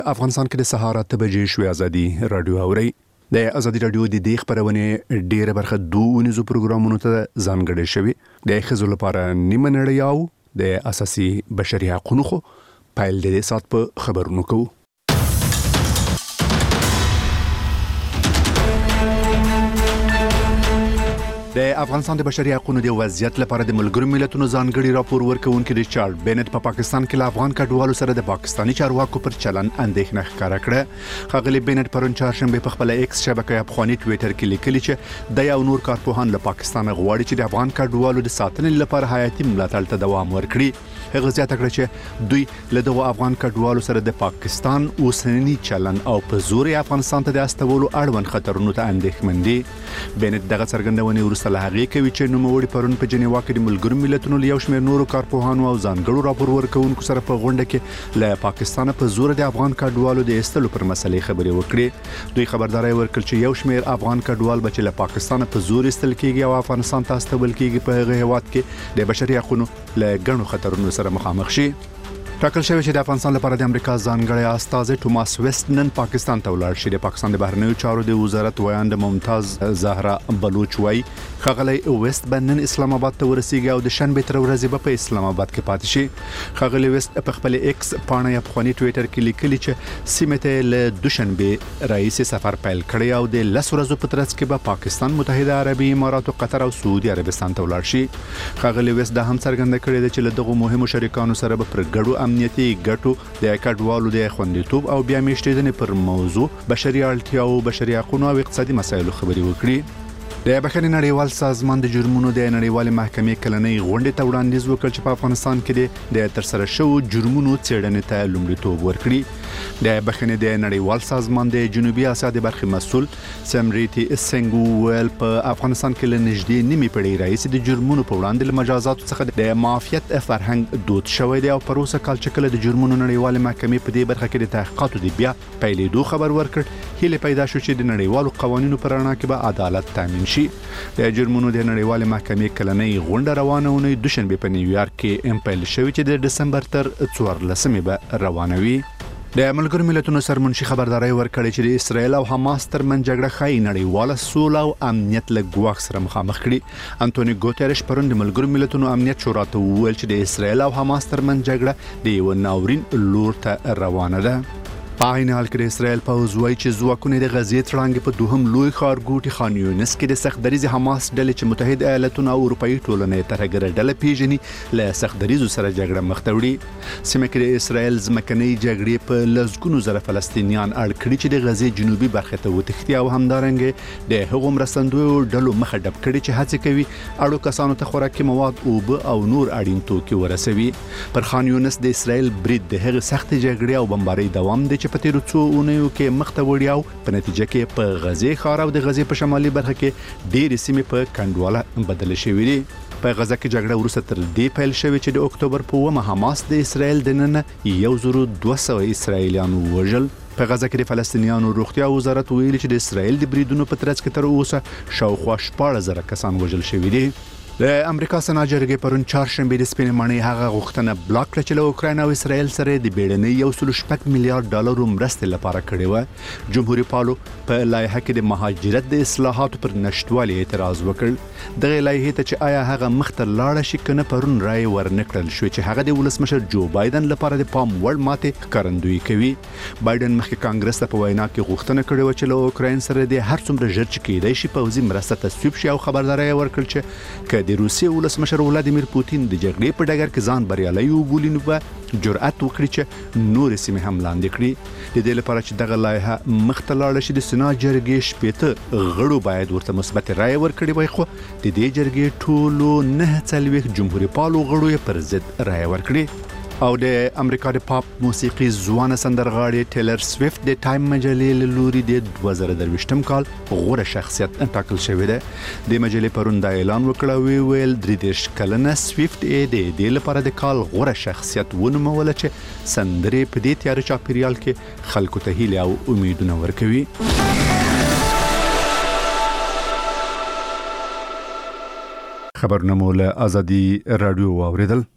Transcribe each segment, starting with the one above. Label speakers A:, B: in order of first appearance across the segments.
A: افغانستان کې د سهار 8 بجې شوې ازادي رادیو اوري. د ازادي رادیو د دې خبرونه ډیره برخه دوه پروګرامونو ته ځانګړې شوی. د خزو لپاره نیمه نړیاو د اساسي بشري حقوقو خو پایل د سات په خبرونو کوو. د افغانستان د بشري حقوقو د وضعیت لپاره د ملګرو ملتونو ځانګړي راپور ورکوونکي ریچارډ بینټ په پاکستان کې له افغان کډوالو سره د پاکستاني چارواکو پر چلن اندېښنه ښکاره کړه. ښاغلي بینټ پرون چهارشنبه په خپل ایکس شبکې افغاني ټوئیټر کې لیکلي چې د یو نور کارپوهان له پاکستان غواړي چې د افغان کډوالو د ساتنې لپاره حیاتي ملاتړ ته دوام ورکړي. هغه زیاته کړه چې دوی له دغه افغان کډوالو سره د پاکستان اوسنی چلن او په زور افغانستان ته د استولو اړوند خطرونو ته اندېښمن دي. بینټ دغه څرګندونې ورسره هغه کوي چې نوموړي پرون په جنیوا کې د ملګرو ملتونو له یو شمېر نورو کارپوهانو او ځانګړو راپور ورکوونکو سره په غونډه کې له پاکستان په زور د افغان کډوالو د ایستلو پر مسلې خبرې وکړې. دوی خبرداري ورکړه چې یو شمېر افغان کډوال به له پاکستان په زور ایستل کېږي او افغانستان ته استول کېږي په هغه هیواد کې د بشري حقوقو له ګڼو خطرونو سره مخامخ شي. ټاکل شوی چې د افغانستان لپاره د امریکا ځانګړی استازی توماس ویسټ نن پاکستان ته ولاړ شي. د پاکستان د بهرنیو چارو د وزارت ویاند ممتاز زهرا بلوچ وايي ښاغلی ویسټ به نن اسلام آباد ته ورسیږي او د شنبه تر ورځې به په اسلام آباد کې پاتې شي. ښاغلی ویسټ په خپل ایکس پاڼه افغاني ټوئیټر کې لیکلي چې سیمه ته له دوشنبه رئیس سفر پیل کړی او د 10 ورځو په ترڅ کې به پاکستان، متحده عربي امارات، قطر او سعودي عربستان ته ولاړ شي. ښاغلی ویسټ د هم څرګنده کړی چې له دغه مهمو شریکانو سره به پر ګډو امنیتي ګټو د کډوالو د خوندیتوب او بیا میشتېدنې پر موضوع، بشري اړتیاو، بشري حقوقو او اقتصادي مسایلو خبرې وکړي. د بخښنې نړیوال سازمان د جرمونو د نړیوال محکمې کلنۍ غونډې ته وړاندیز وکړ چې په افغانستان کې د ترسره شوو جرمونو څېړنې ته لومړیتوب ورکړي. د بخښنې د نړیوال سازمان د جنوبي اسیا د برخې مسؤل سمریتی سنګو ویل په افغانستان کې له نږدې نیمې پېړۍ راهیسې د جرمونو په وړاندې له مجازاتو څخه د معافیت فرهنګ دود شوی دی او پر اوسه کال چې کله د جرمونو نړیوال محکمې په دې برخه کې د تحقیقاتو د بیا پیلېدو خبر ورکړ، هیله پیدا شو چې د نړیوالو قوانینو پر رڼا کې به عدالت تامین شي. د جرمونو د نړیوال محکمې کلنۍ غونډه روانه ونې دوشنبه په نیویارک کې پیل شوې چې د دسمبر تر 14 به روانه وي. د ملګرو ملتونو سرمنشي خبرداري ورکړې چې د اسرایل او حماس ترمنځ جګړه ښایي نړیواله سوله او امنیت له ګواښ سره مخامخ کړي. انټونی ګوتریش پرون د ملګرو ملتونو امنیت شورا ته وویل چې د اسرایل او حماس ترمنځ جګړه د یو ناورین لور ته روانه ده. په عین حال کې د اسرایل پوځ وایي چې ځواکونه د غزې تړانګې په دوهم لوی ښارګوټي خان یونس کې د سختدریز حماس ډلې چې متحده ایالاتونه او اروپایي ټولنې ترهګره ډله پیژني له سختدریزو سره جګړه مخ ته وړي. سیمه کې د اسرایل ځمکنۍ جګړې په لسګونو زره فلسطینیان اړ کړي چې د غزې جنوبي برخه ته وتښتي او همدارنګه د هغو مرستندویو ډلو مخه ډب کړي چې هڅه کوي اړو کسانو ته خوراکي مواد، اوبه او نور اړین توکي ورسوي. پر خان یونس د اسرایل برید د هغې سخت جګړې او بمبارۍ دوام دی چې په تیرو څو اونیو کې مخ ته وړي او په نتیجه کې په غزې ښار او د غزې په شمالي برخه کې ډېرې سیمې په کنډواله بدل شوې دي. په غزه کې جګړه وروسته تر دې پیل شوې چې د اکتوبر په 9 حماس د اسرایل دننه 1200 اسرایلیان وژل. په غزه کې د فلسطینیانو روغتیا وزارت ویلي چې د اسرایل د بریدونو په ترڅ کې تر اوسه شاوخوا 14,000 کسان وژل شوي دي. د امریکا سنا جرګې پرون چهارشنبه د سپینې ماڼۍ هغه غوښتنه بلاک کړه چې له اوکراین او اسرایل سره د بیړنۍ 1.8 میلیارډ ډالرو مرستې لپاره کړې و. جمهوریت پالو په لایحه کې د مهاجرت د اصلاحاتو پر نشټوالي اعتراض وکړ. دغه لایحې ته چې آیا هغه مخ ته لاړه شي کنه پرون رائے ورنکړل شو چې هغه د ولسمشر جو بایدن لپاره د پام وړ ماته ښکارندویي کوي. بایدن مخکې کانګرس ته په وینا کې غوښتنه کړې و چې له اوکراین سره د هر څومره ژر چې کېدای شي پوځي مرسته تصویب شي او خبرداري ورکړل چې د روسیې ولسمشر ولادیمیر پوتین د جګړې په ډګر کې ځان بریالی وبولي نو به جرأت وکړي چې نور سیمې هم لاندې کړي. د دې لپاره چې دغه لایحه مخ ته لاړه شي د سنا جرګې 15 غړو باید ورته مثبت رائے ورکړي وای، خو د دې جرګې ټولو 9 جمهوریت پالو غړو یې پر ضد رائے ورکړي. او د امریکا د پاپ موسیقي ځوانه سندرغاړې ټیلر سویفت د ټایم مجلې له لوري د 2023 کال غوره شخصیت ټاکل شوی دی. د مجلې پرون دا اعلان وکړ ویل 33 کلنه سویفت د دې لپاره د کال غوره شخصیت ونومول چې سندرې په دې تیار چاپیریال کې خلکو ته هیله او امیدونه ورکوي. خبرونه مو له ازادي رادیو واوریدل.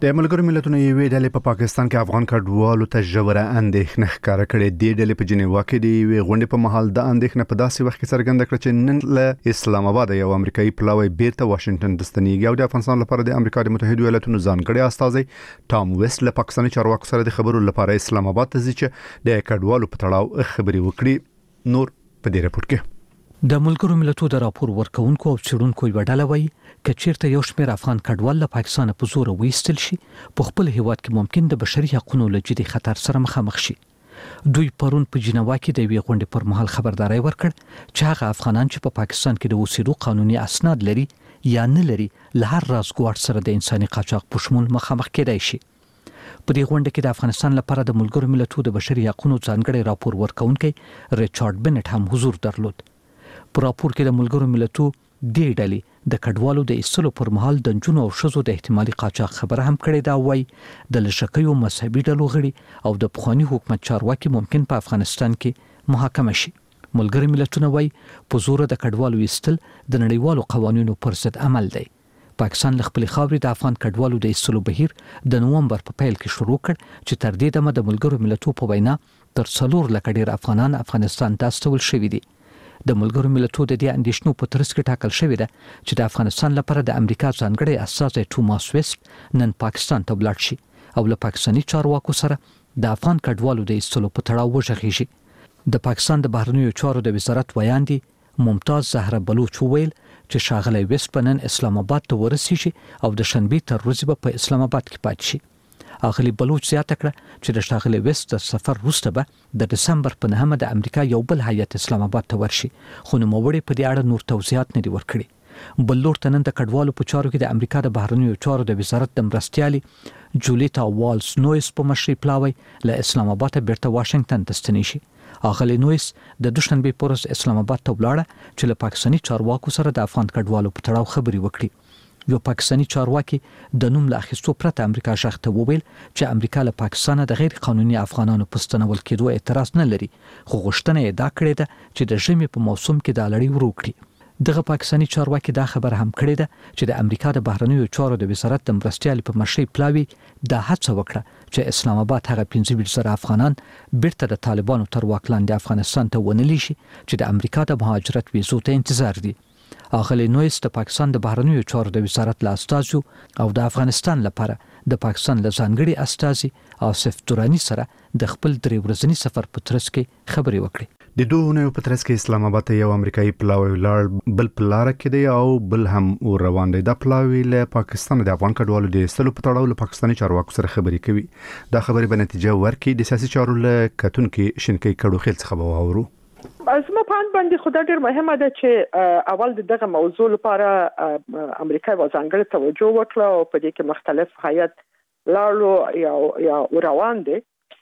A: د ملګرو ملتونو یوې ډلې په پاکستان کې افغان کډوالو ته ژوره اندېښنه ښکاره کړې. د ډلې په جنیوا کې د یوې غونډې په مهال د اندېښنه په داسې وخت کې څرګنده کړه چې نن له اسلام آباد یو امریکایي پلاوی بیرته واشنگټن ته ستنېږي او د افغانستان لپاره د امریکا د متحده ایالاتونو ځانګړي استازی ټام ویسټ له پاکستاني چارواکو سره د خبرو لپاره اسلام آباد ته ځي چې د کډوالو په تړاو خبري وکړي. نور په دې راپور کې
B: د ملګرو ملتونو د راپور ورکونکو او څېړونکو یو ډله وایي کچیرته یو شمېر افغان کډوال له پاکستان په زور وایستل شي په خپل هیواد کې ممکن د بشري حقوقو له جدي خطر سره مخامخ شي. دوی پرون په جنیوا کې د یوې غونډې پر مهال خبرداري ورکړ چې هغه افغانان چې په پاکستان کې د اوسېدو قانوني اسناد لري یا نه لري له هر راز ګواښ سره د انساني قاچاق په شمول مخامخ کېدای شي. په دې غونډه کې د افغانستان لپاره د ملګرو ملتونو د بشري حقوقو ځانګړي راپور ورکونکي ریچارډ بنټ هم حضور درلود. په راپور کې د ملګرو ملتونو د ډلې د کډوالو د ایستلو پر مهال د جنونو او شذو د احتمالي قاچاق خبره هم کړې دا وایي د لشکيو مذهبي ډلو غړي او د پخوانی حکومت چارواکي ممکن په افغانستان کې محاکمه شي. ملګرو ملتونو وایي په زور د کډوالو ایستل د نړیوالو قوانینو پر ضد عمل دی. پاکستان له خپل خاورې د افغان کډوالو د ایستلو بهیر د نومبر په پیل کې شروع کړ چې تر دې دمه د ملګرو ملتونو په وینا تر 4 لک ډیر افغانان افغانستان ته استول شوي دي. د ملګرو ملتونو د دې اندېښنو په ترڅ کې ټاکل شوې ده چې د افغانستان لپاره د امریکا ځانګړي استازی ټوماس ویسټ نن پاکستان ته ولاړ شي او له پاکستاني چارواکو سره د افغان کډوالو د ایستلو په تړاو وغږیږي. د پاکستان د بهرنیو چارو د وزارت ویاندې ممتاز زهره بلوچ ویل چې ښاغلی ویسټ په نن اسلام آباد ته ورسیږي او د شنبې تر ورځې به په اسلام آباد کې پاتې شي. اغلی بلوچ زیاته کړه چې د ښاغلی ویسټ د سفر وروسته به د دسمبر په 9 د امریکا یو بل هیئت اسلام آباد ته ورشي خو نوموړي په دې اړه نور توضیحات نه دي ورکړي. بل لور ته نن د کډوالو په چارو کې د امریکا د بهرنیو چارو د وزارت د مرستیالي جولیتا والز نویس په مشرۍ پلاوی له اسلام آباد بیرته واشنگټن ته ستنې شي. اغلی نویس د دوشنبه پورس اسلام آباد ته ولاړه چې له پاکستاني چارواکو سره د افغان کډوالو په تړاو خبري وکړي. یو پاکستاني چارواکي د نوم له اخیستو پرته امریکا شاخته وویل چې امریکا له پاکستان د غیر قانوني افغانانو په ستنول کېدو اعتراض نه لري خو غوښتنه یې دا کړې ده چې د ژمي په موسم کې د لړۍ ورو کړي. دغه پاکستاني چارواکي دا خبر هم کړې ده چې د امریکا د بهرنیو چارو د وزارت د مرستیالي په مشرۍ پلاوی دا هڅه وکړه چې اسلام آباد هغه 15,000 افغانان بیرته د طالبانو تر واک لاندې افغانستان ته ونلی شي چې د امریکا د مهاجرت ویزو ته انتظار دي. اغلی نویس د پاکستان د بهرنیو چارو د وزارت له استازو او د افغانستان لپاره د پاکستان له ځانګړي استازي آصف درانی سره د خپل 3 ورځني سفر په ترڅ کې خبري وکړي.
A: د دوه نو په ترڅ کې اسلام آباد ته یو امریکایي پلاوی ولر بل پلار کې دی او بل هم روان دی. د پلاوی له پاکستان د افغان کډوالو د ایستلو په تړاو له پاکستاني چارواکو سره خبري کوي. دا خبري به نتیجه ورکړي. د سیاسي چارو له کتونکو شینکې کډو خیل څخه وورو.
C: زما په اند باندې خدای ډیر مهمه ده چې اول دغه موضوع لپاره امریکا ځانګړي توجه وکړه او په دې کې مختلف هیئات لاړو یا روان دي.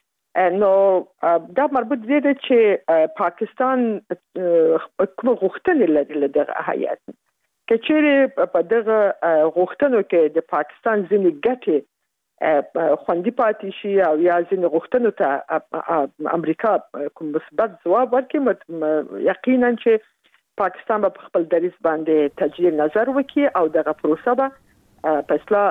C: نو دا مربوط دی چې پاکستان کوم غوښتنې لري له دغه هیئات کې چې په دغه غوښتنو کې د پاکستان ځینې ګټې خوندي پاتې شي او یا ځینې غوښتنو ته امریکا کوم مثبت ځواب ورکړي. یقینا چې پاکستان په خپل دریځ باندې تجدید نظر وکړي او دغه پروسه به په اصلاح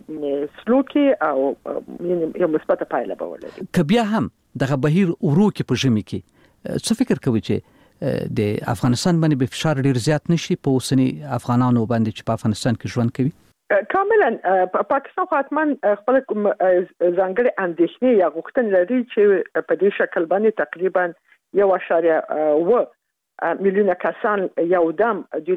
C: سلوکي او یو مثبت پایله به ولري.
B: که بیا هم دغه بهیر ورو کې په ژمي کې څه فکر کوي چې د افغانستان باندې به فشار ډیر زیات نشي په اوسنی افغانانو باندې چې په افغانستان کې ژوند کوي؟
C: کاملا پاکستان خاطر خپل ځانګړي اندېښنې یا غوښتنې لري چې په دې شکل باندې تقریبا 1.1 میلیونه کسان یو دم د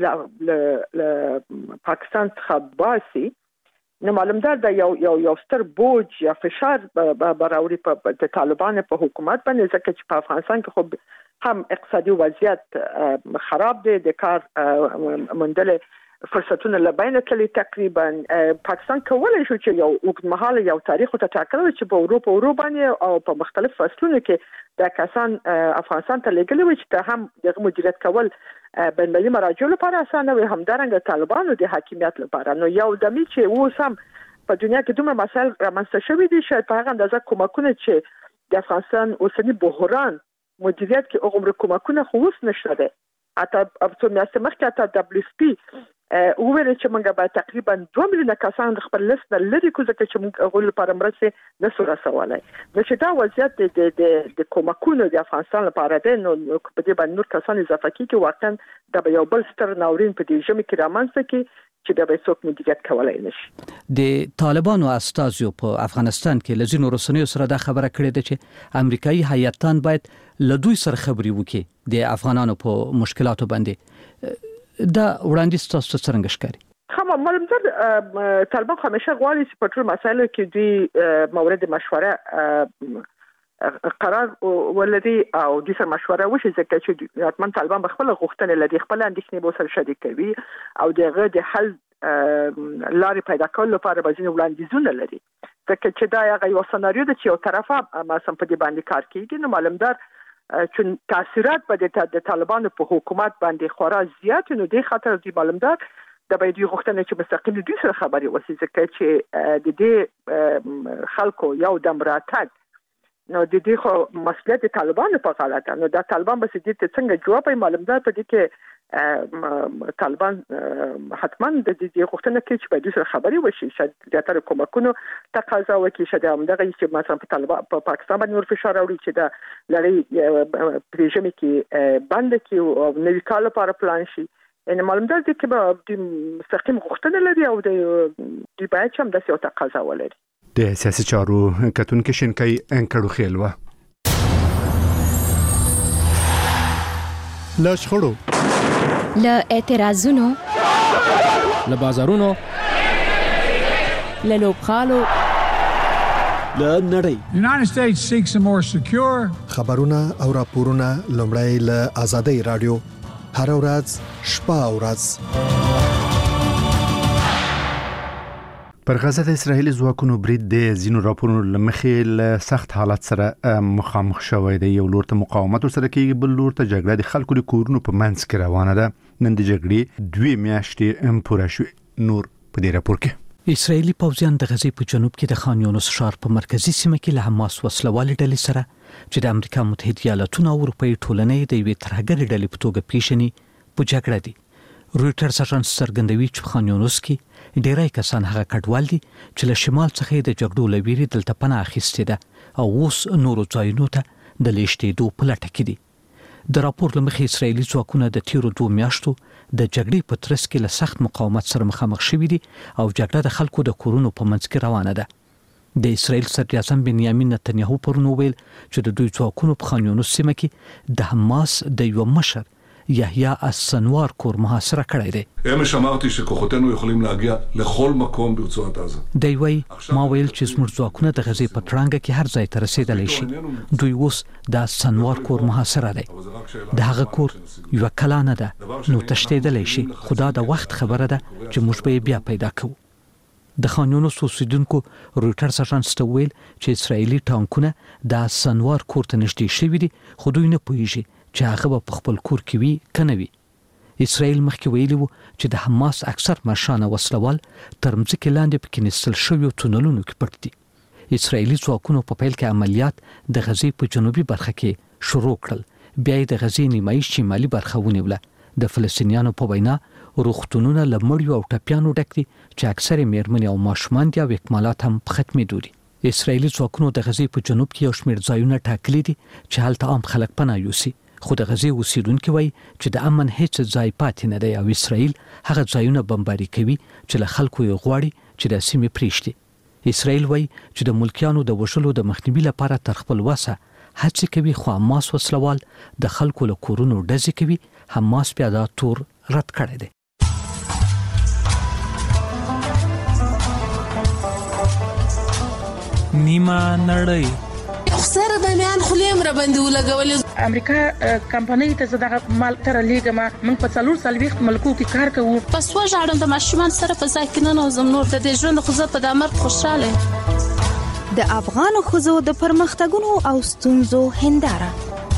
C: پاکستان څخه باسي. نو معلومدار دا یو ستر بوج یا فشار براوري په طالبان په حکومت باندې ځکه چې په افغانستان کې خو هم اقتصادي وضعیت خراب دی د کار مندل فرصتونه لبینه کلی تقریبا پاکستان کولای شو چې یو وګړمحاله یو تاریخ ته ټاکل چې په اروپا باندې او په مختلف فصلونو کې د کسان افغانستان ته لګلي و چې ته هم د مدیریت کول بین المللي مراجعو لپاره اسانه وي همدارنګه طالبانو د حاکمیت لپاره. نو یو د می چې اوس هم په دنیا کې دومره مسایل رامنځته شوي دي شاید په هغه اندازه کومکونه چې د افغانستان اوسنی بحران مدیریت کې عمر کومکونه خو اوس نشته ده. اته په میاشتې مخکې اته WFP وویل چې موږ به تقریبا 2 میلیونه کسان خپل لیست لري کو ځکه چې موږ غوړ لپاره مرسته نسو رسولای نو چې دا وضعیت د کومکونو د افغانستان لپاره ده نو په دې باندې نور کسان اضافه کیږي واقعا د یو بل ستر ناورین په دې ژمي کې رامنځته کی چې د به څوک مدیریت کولای نشي.
B: د طالبانو استازو په افغانستان کې لزینو رسنیو سره دا خبره کړې ده چې امریکایي هیئتان باید له دوی سره خبري وکړي د افغانانو په مشکلاتو باندې. دا وړاندیز تاسو څنګه ښکاري؟
C: خو معلومه طالبان همیشه غواړي چې په ټول مسایلو کې دوی مورد مشوره قرار ولري او د سر مشوره وشي ځکه چې حتما طالبان به خپل غوښتنې لري خپل اندېښنې به سره شریک کوي او دغه د حل لارې پیدا کول لپاره به ځینې وړاندیزونه لري ځکه چې دا هغه یو سناریو ده چې یو طرفه مثلا په دې باندې کار کوي نو معلومدار چې تاثیرات به د طالبانو په حکومت باندې خورا زیات نو د خاطر دی معلومدار د به دوی غوښتنه چې مستقیم دوی سره خبري وسی ځکه چې د دې خلکو یو دم راتګ نو د دې خو مسؤلیت طالبانو په غاړه ده نو دا طالبان به دې ته څنګه جواب یې معلومدار په دې کې طالبان حتما د دې غوښتنه کوي چې په دې سره خبري وشي چې د تر کومکونو تقاضا وکړي چې د همدغه چې مثلا په طالبان په پاکستان باندې ور فشار راوړي چې د لړۍ پریژمې کې بند کې او نوې کال لپاره پلان شي ان معلومدار دي چې به مستقیم غوښتنه لري او د باید هم د یو تقاضا ولري.
A: د سیاسي چارو کتونکو شینکای انکړو خیلوه لا شخړو
D: لا اعتراضونو
E: لا بازارونو
D: لا لوبخالو
E: لا نړۍ.
F: The United States seeks a more secure
G: خبرونه او راپورونه لومړی له آزادۍ رادیو هر ورځ شپه او ورځ.
A: پر غزه د اسرایلی ځواکونو برید د زینو راپورونو لمخې له سخت حالت سره مخامخ شوی دی. یو لور ته مقاومت سره کېږي بل لور ته جګړه د خلکو د کورونو په منځ کې روانه ده. نن د جګړې 2 میاشتې پوره شوې. نور په دې راپور کې
B: اسرایلی پوځیان د غزې په جنوب کې د خان یونس ښار په مرکزی سیمه کې له حماس وسلوالې ډلې سره چې د امریکا متحده ایالاتونو او اروپאי ټولنې د یوې ترهګرې ډلې په توګه پیژني په جګړه دي. رويټرز اژانس څرګندوي چې خان یونس کې ډیری کسان هغه کډوال دي چې له شمال څخه د جګړو لویري دلته پناه اخیستې ده او اوس نورو ځایونو ته د لیشتېدو په لټه کې دي. د راپور لمخې اسرایلی ځواکونه د تیرو 2 میاشتو د جګړې په ترڅ کې له سخت مقاومت سره مخامخ شوي دي او جګړه د خلکو د کورونو په منځ کې روانه ده. د اسرایل صدر اعظم بنیامین نتنیاهو پرون ویل چې د دوی ځواکونو په خان یونس سیمه کې د حماس د یو مشر یحیی السنوار کور محاصره کړی دی.
H: امش אמרתי שכוחותינו יכולים להגיע לכל מקום ברצועת עזה.
B: دی وی ما ویل چې زموږ ځواکونه د غزې په ترانګه کې هر ځای ته رسیدلی شي. دوی اوس د سنوار کور محاصره دی. د هغه کور یو کلانه ده نو تشتیدلی شي خو دا د وخت خبره ده چې موږ به بیا پیدا کوو. د خان یونس اوسیدونکو رويټرز اژانس ته ویل چې اسرایلی ټانکونه د سنوار کور ته نږدې شوي دي خو دوی نه پوهیږي چې هغه په خپل کور کې وي کنه وي. اسرائیل مخکې ویلي وو چې د حماس اکثر مشران وسلوال تر مځکې لاندې په کنيستل شویو تونلونو کې پټ دي. اسرائیلي ځواکونو په پیل کې عملیات د غزې په جنوبي برخه کې شروع کړل. بیا د غزې نیمایي شمالي برخه ونیوله. د فلسطینیانو په وینا روغتونونه له مړیو او ټپیانو ډک دي چې اکثر میرمنې او ماشومان دي او اکمالات هم په ختمېدو دي. اسرائیلي ځواکونو د غزې په جنوب کې یو شمېر ځایونه ټاکلي دي چې هلته عام خلک پناه یوسي. خو د غزې اوسیدونکو وایي چې د امن هیڅ ځای پاتې نه دی او اسرائیل هغه ځایونه بمباري کوي چې له خلکو یې غواړي چې د سیمې پریږدي. اسرائیل وایي چې د ملکیانو د وژلو د مخنیوي لپاره تر خپل وسه هڅې کوي خو حماس وسلوال د خلکو له کورونو ډزې کوي. حماس بیا دا تور رد کړی دی.
E: نیمه نړۍ
I: سره د میان خلیم را باندې ولګولې.
J: امریکا کمپنۍ ته زده مال تر لیګما موږ په 4 ملکو کې کار کوو.
I: پس وژاړم د ماشومان سره په ځای کې نه نوزم نور د دې ژوند خو زه په دامر خوشاله.
D: د افغان خزو د پرمختګونو او ستونزو هنداره.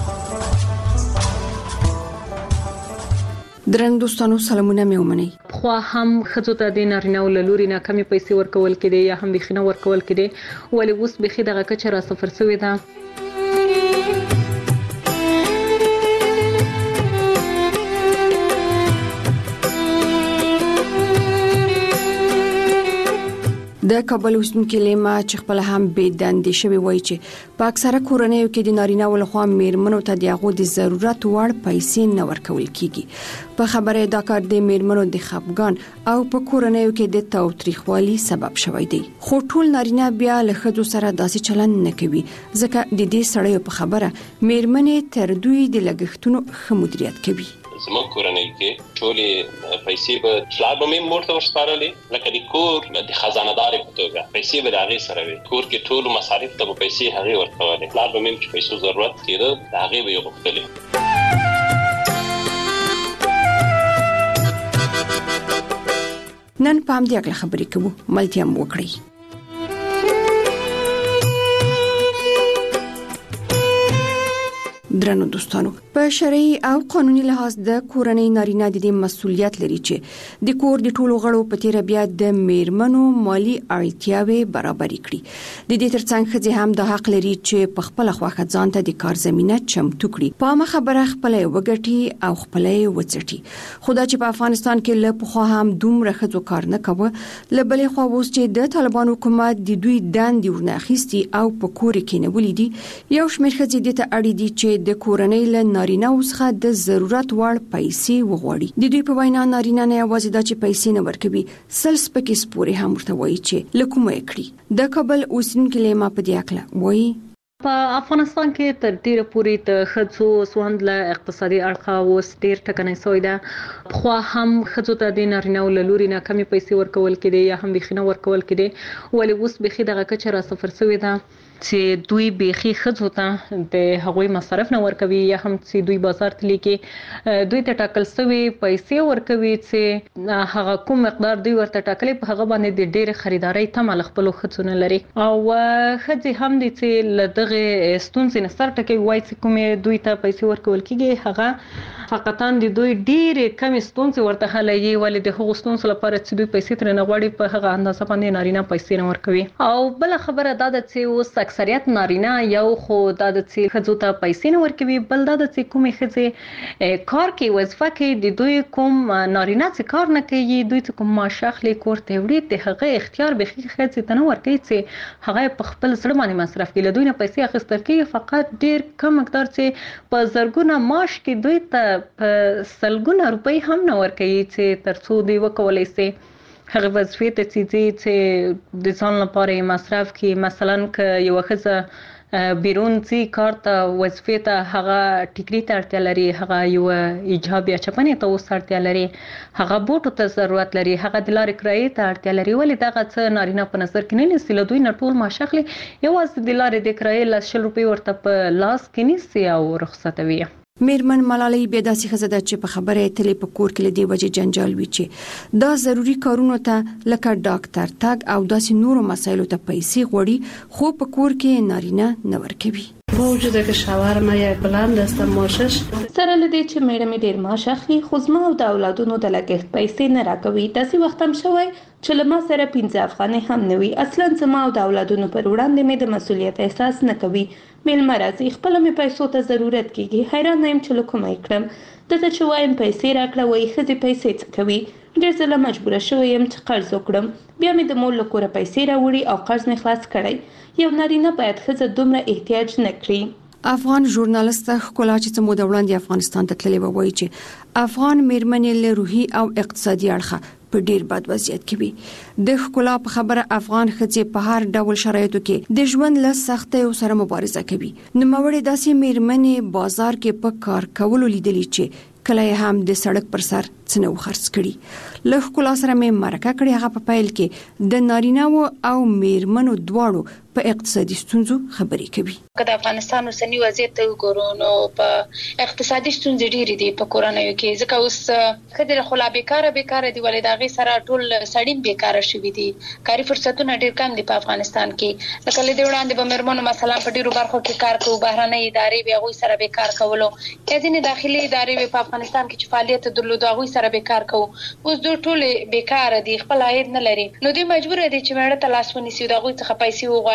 K: درنګ دوستانو سلامونه مې ومنئ.
L: خو هم خزو ته د نارینه او لوري نه کمی پیسې ورکول کېدي یا هم بخینه ورکول کېدي ولی اوس بخي دغه کچه را صفر شوی ده.
K: کابل اوسیدونکو لیما چې خپل هم بې دندې شوی وایي چې په اکثره کورنیو کې د نارینه ولخوا میرمنو ته د هغو د ضرورت وړ پیسې نه ورکول کیږي. په خبره دا کار د میرمنو د خپګان او په کورنیو کې د تاوتریخوالي سبب شوی دی. خو ټول نارینه بیا له ښځو سره داسې چلند نه کوي ځکه د دې سړیو په خبره میرمنې تر دوی د لګښتونو ښه مدیریت کوي.
M: زموږ کورنۍ کې ټولې پیسې به پلار به مې مور ته ورسپارلې لکه د کور د خزانه‌دارې په توګه پیسې به د هغې سره وي. کور کې ټولو مصارف ته به پیسې هغې ورکولې. پلار به مې چې پیسو ضرورت کېده د هغې به یې غوښتلې.
K: نن په همدې اړه خبرې کوو. ملتیا مو وکړئ. درنو دوستانو، په شرعي او قانوني لحاظ د کورنۍ نارینه د دې مسؤلیت لري چې د کور د ټولو غړو په تیر بیا د میرمنو مالی اړتیاوې برابر کړي. د دې ترڅنګ ښځې هم د حق لري چې په خپل خواخه ځان ته د کار زمينه چمتو کړي. په ما خبره خپل وګټي او خپل وڅټي. خدا چې په افغانستان کې له پخوا هم دومره ښځو کار نه کوي، لبلې خو اوس چې د طالبان حکومت د دوی دندې ورناخيستي او په کور کې نه ولیدي، یو شمېر ښځې د ته اړ دي چې د کورنۍ له نارینه وسخه د ضرورت وړ پیسې وغواړي. د دوی په وینا نارینه نه یوازې دا چې پیسې نه ورکوي، سلس پکې سپوري هم ورته وایي چې لکومه کړی. د کابل اوسیدونکو لیما په دې اړه وایي
L: په افغانستان کې تر ډیره پورې د ښځو سوند له اقتصادي اړخه اوس ډیر ټکنۍ شوې ده. خو هم ښځو ته د نارینه او لوري نه کمی پیسې ورکول کېدي یا هم بخینه ورکول کېدي، ولې اوس بخي دغه کچه را صفر شوې ده چې دوی بخي ښځو ته د هغوی مصرف نه ورکوي یا هم چې دوی بازار ته لیکي دوی ته ټاکل شوی پیسې ورکوي چې هغه کوم مقدار دوی ورته ټاکلي په هغه باندې د ډېر خریداري تمه خپل ښځو نه لري. او ښځې هم دي چې له دغه ستونزې نه سر ټکوي، وایي چې کومې دوی ته پیسې ورکول کېږي هغه حقیقتا د دوی ډېرې کمې ستونزې ورته حلوي، ولې د هغو ستونزو لپاره چې دوی پیسې ترې نه غواړي په هغه اندازه باندې نارینه پیسې نه ورکوي. او بل خبره دا ده چې اوس اکثریت نارینه یو خو دا د چې ښځو ته پیسې نه ورکوي، بل دا د چې کومې ښځې کار کوي وظیفه کوي د دوی کوم نارینه چې کار نه کوي دوی چې کوم معاش اخلي کور ته وړي د هغه اختیار به ښځې ته نه ورکوي چې هغه په خپل زړه باندې مصرف کړي. له دوی نه پیسې اخیستل کېږي فقط ډېر کم مقدار چې په زرګونه معاش کې دوی ته په سلګونه روپۍ هم نه ورکوي چې تر څو دوی وکولی شي هغه وظیفې ته چې د ځان لپاره مصرف کړي. مثلا که یوه ښځه بیرون ځي کار ته وظیفې ته، هغه ټیکري ته اړتیا لري، هغه یوه ایجاب یا چپنې ته اوس اړتیا لري، هغه بوټو ته ضرورت لري، هغه د لارې کرایې ته اړتیا لري، ولې دغه څه نارینه په نظر کې نه نیسي. له دوی نه ټول معاش اخلي، یوازې د لارې د کرایې 100 روپۍ ورته په لاس کې نیسي او رخصتوي.
K: میرمن ملالۍ بیا داسې ښځه ده چې په خبره اتلې په کور کې له دې وجې جنجال وي چې دا ضروري کارونو ته لکه ډاکټر تګ او داسې نورو مسایلو ته پیسې غواړي، خو په کور کې نارینه نه ورکوي.
N: موجوده که شاورما یک بلند است ماشش
I: سره لدی چې میړه ډیر معاش اخلي خو زما او د اولادونو د لګښت پیسې نه راکوي. داسې وخت هم شوی چې لما سره 15 افغانۍ هم نه وي. اصلا زما او د اولادونو پر وړاندې مې د مسؤلیت احساس نه کوي. میلمه راځي خپل مې پیسو ته ضرورت کیږي، حیران یم چې لکه مې کړم. دته چې وایم پیسې راکړه وایي ښځې پیسې څه کوي. ډېر ځله مجبوره شوی یم چې قرض وکړم، بیا مې د مور له کوره پیسې راوړي او قرض مې خلاص کړی. یو نارینه باید ښځه دومره احتیاج نه کړي.
K: افغان ژورنالیست ښکلا چې څه موده وړاندې افغانستان ته تللی و وایي چې افغان میرمنې له روحي او اقتصادي اړخه په ډیر بد وضعیت کې وي. د ښکلا په خبره افغان ښځې په هر ډول شرایطو کې د ژوند له سختیو سره مبارزه کوي. نوموړې داسې میرمنې بازار کې په کار کولو لیدلې چې کله هم د سړک پر سر څنو خرڅ کړي. له ښکلا سره مې مرکه کړې، هغه په پیل کې د نارینه او میرمنو دواړو په اقتصادي ستونزو خبرې کوي.
O: که د افغانستان اوسنی وضعیت ته وګورو نو په اقتصادي ستونزې ډېرې دي په کورنیو کې، ځکه اوس ښځې خو لا بیکاره دي، ولې د هغې سره ټول سړي بیکاره شوي دي. کاري فرصتونه ډېر کم دي په افغانستان کې. لکه له دې وړاندې به میرمنو مثلا په ډېرو برخو کې کار کوو، بهرنۍ ادارې به هغوی سره بیکار کولو، یا ځینې داخلي ادارې به په افغانستان کې چې فعالیت درلودو هغوی سره بیکار کوو. اوس دوی ټول بیکاره دي، خپل عاید نه لري، نو دوی مجبور دي چې میړه ته لاس ونیسي او د هغوی څخه پیسې وغواړي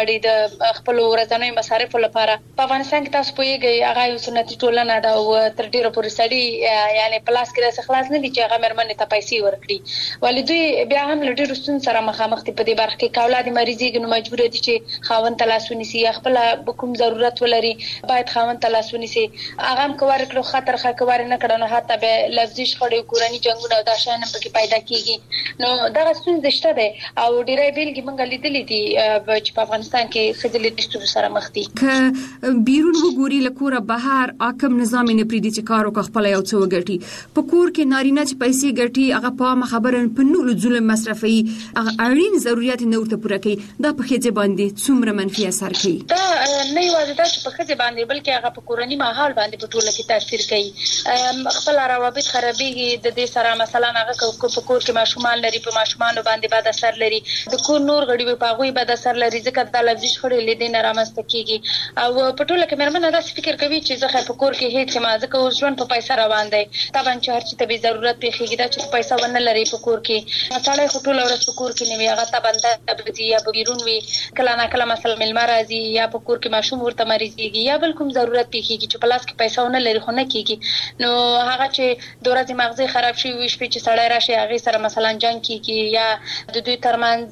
O: غواړي د خپل ورځنیو مصارفو لپاره. په افغانستان کې تاسو پوهیږئ هغه یو سنتي ټولنه ده او تر ډیره پورې سړي یعنی پلاس کې راځي خلاص نه دي چې هغه مرمنې ته پیسې ورکړي، ولې دوی بیا هم له ډیرو ستونزو سره مخامخ دي په دې برخه کې. اولاد مریضي نو مجبور دي چې خاوند تلاسونی سي، خپل کوم ضرورت ولري باید خاوند تلاسونی سي. هغه هم کوار کړو خطر خکوار نه کړنو حتی به لفظي شخړې کورنۍ جنگونه او دا شان پکې پیدا کیږي. نو دا ستونزه شته ده او ډیره بیلګې مونږ لیدلې دي چې په افغانستان کې خځلې د ستونزو سره مخ دي.
K: ک بیرون وګوري لکوره بهر حکم نظام نه پریدي چې کارو خپل یو څو ګټي په کور کې نارینه چې پیسې ګټي هغه په خبره په نور ظلم مصرفي اړین ضرورت نه ورته پوره کوي. دا په خځه باندې څومره منفي اثر کوي؟ دا
O: نه یوازې دا چې په خځه باندې بلکې هغه په کورنۍ ماحول باندې په ټوله کې تاثیر کوي. خپل روابط خرابېږي د دې سره مثلا هغه په کور کې ماشومان لري په ماشومان باندې بد اثر لري، د کور نور غړي په هغه بد اثر لري ځکه د لفظي شخړې لیدنه رامنځته کیږي. او په ټوله کې مرمنه دا فکر کوي چې زه په کور کې هیڅ ما ځکه اوس ژوند په پیسې روان دی، طبعا چې هر څه ته به ضرورت پیږي دا چې پیسې ونه لري په کور کې مثلا خو ټول ورځ په کور کې نه وي هغه ته بنده ابدي یا بیرون وي کله نه کله مثلا ملما راځي یا په کور کې ماشوم ورته مریضيږي یا بل کوم ضرورت پیږي چې په لاس کې پیسې ونه لري خو نه کیږي. نو هغه چې د ورځې مغزي خراب شي وي شپې چې سړی راشي هغه سره مثلا جنگ کیږي یا د دوی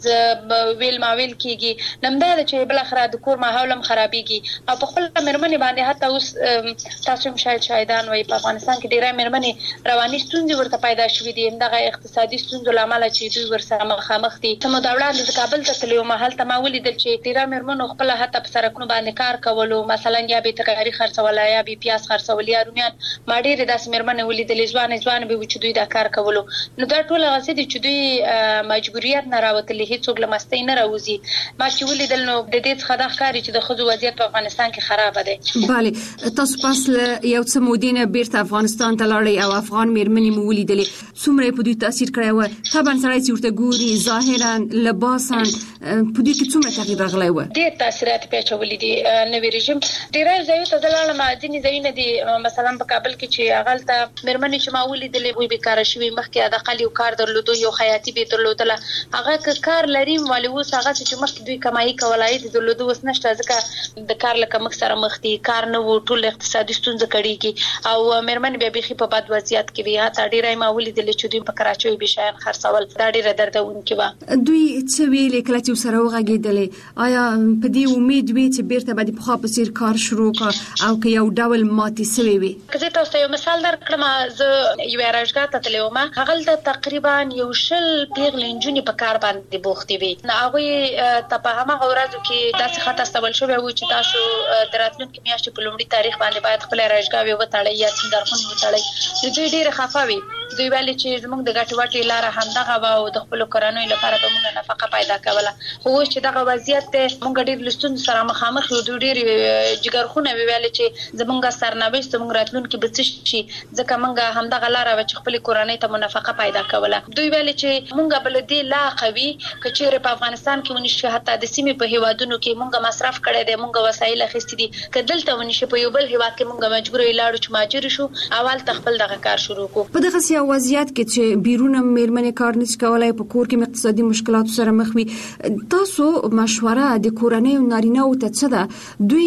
O: ترمنځ ویل ماویل کیږي نمدا چې بل اخر د کور ماحول هم خرابيږي او په خپل مرمنې باندې حتی اوس تاسو هم شاهدان وي په افغانستان کې ډیره مرمنې رواني ستونزې ورته پیدا شوې دي دغه اقتصادي ستونزو لامل چې دوی ورسره مخامخ دي. سمو د اولاد د کابل ته تلو محل ته ماولي د چې ډیره مرمنو خپل حتی په سرکونو باندې کار کولو مثلا یا به تکراری خرڅول یا به پیاز خرڅول یا رومیان ما ډیره داس مرمنې ولیدلې ځوان به چې دوی دا کار کولو. نو دا ټول غسې دي چې دوی مجبوریت نه راوتلې هیڅ لمستې نه راوځي. ما چې ولیدل نو د دې څخه د ښکاری چې د خځو وضعیت په افغانستان کې خراب دی.
K: bale تاسو پاس یو څه مودینه بیرته افغانستان ته لاړې او افغان میرمنې مو ولیدلې څومره په دوی تاثیر کړی و؟ طبعا سړی چې ورته ګوري ظاهرا لباسا په دې کې څومره تغییر راغلی و؟
O: ډېر تاثیرات پیچولې دي. نوې رژیم ډېر ځایو ته لاړم ځینې ځایونه دي مثلا په کابل کې چې هغلته میرمنې چې ما ولیدلې وي بیکاره شوي مخکې د خالي کار درلودو یو خیاطي به درلودله هغه کار لري ولې اوس هغه چې مخکې دوی کمایي کولای دي درلودو اوس نشته ځکه د کار لکه مخ سره مخ دي کار نه وو ټول اقتصادي ستونزې کړيږي او میرمنې به بيخي په بد وضعیت کې وي هغه ډیرای ما ولیدلې چې دوی په کراچۍ به شاین خرڅول دا ډیره دردونکې و.
K: دوی څه ویلې کله چې سره وغږیدلې آیا په دې امید وي چې بیرته به په خاطر سیر کار شروع کړ او که یو ډول ماتي سوي وي؟
O: که زه تاسو یو مثال درکړم زه یو راځګه ته تلوم هغه تقریبا یو شل پیغلنجونی په کار باندې بوختي وي نو هغه ته په هغه ورځو کې داسې خطر استول شو و چې تاسو دراتلونکو میاشتې په لومړي تاریخ باندې باید خپل راځګاوي وتاړي یا څنګه وتاړي دوی ډیره خفاوي دوی ویلي چې زموږ د ګټ وټي لار همدغه و او د خپل کورنۍ لپاره به موږ نفقه پیدا کوله خو چې دغه وضعیت ته موږ ډیر لستون سره مخامخ یو دوی ډیر جګرخونه ویل چې زموږ سرنوشت زموږ راتلونکو به څه شي ځکه موږ همدغه لار و چې خپل کورنۍ ته منفقه پیدا کوله دوی ویل چې موږ بل دې لا قوي کچېره په افغانستان کې ونشي حتی د سیمې په هیوادونو کې موږ مصرف کړي دي موږ وسایل اخیستي دي کدلته ونشي په یو بل هیواد کې موږ مجبور یلاړو چې ماجر شو اول تخپل دغه کار شروع کو.
K: په دغه سیاسي وضعیت کې چې بیرونه میرمنې کار نشي کولای په کور کې اقتصادي مشکلات سره مخ وي تاسو مشوره د کورنۍ او نارینه او ته څه ده دوی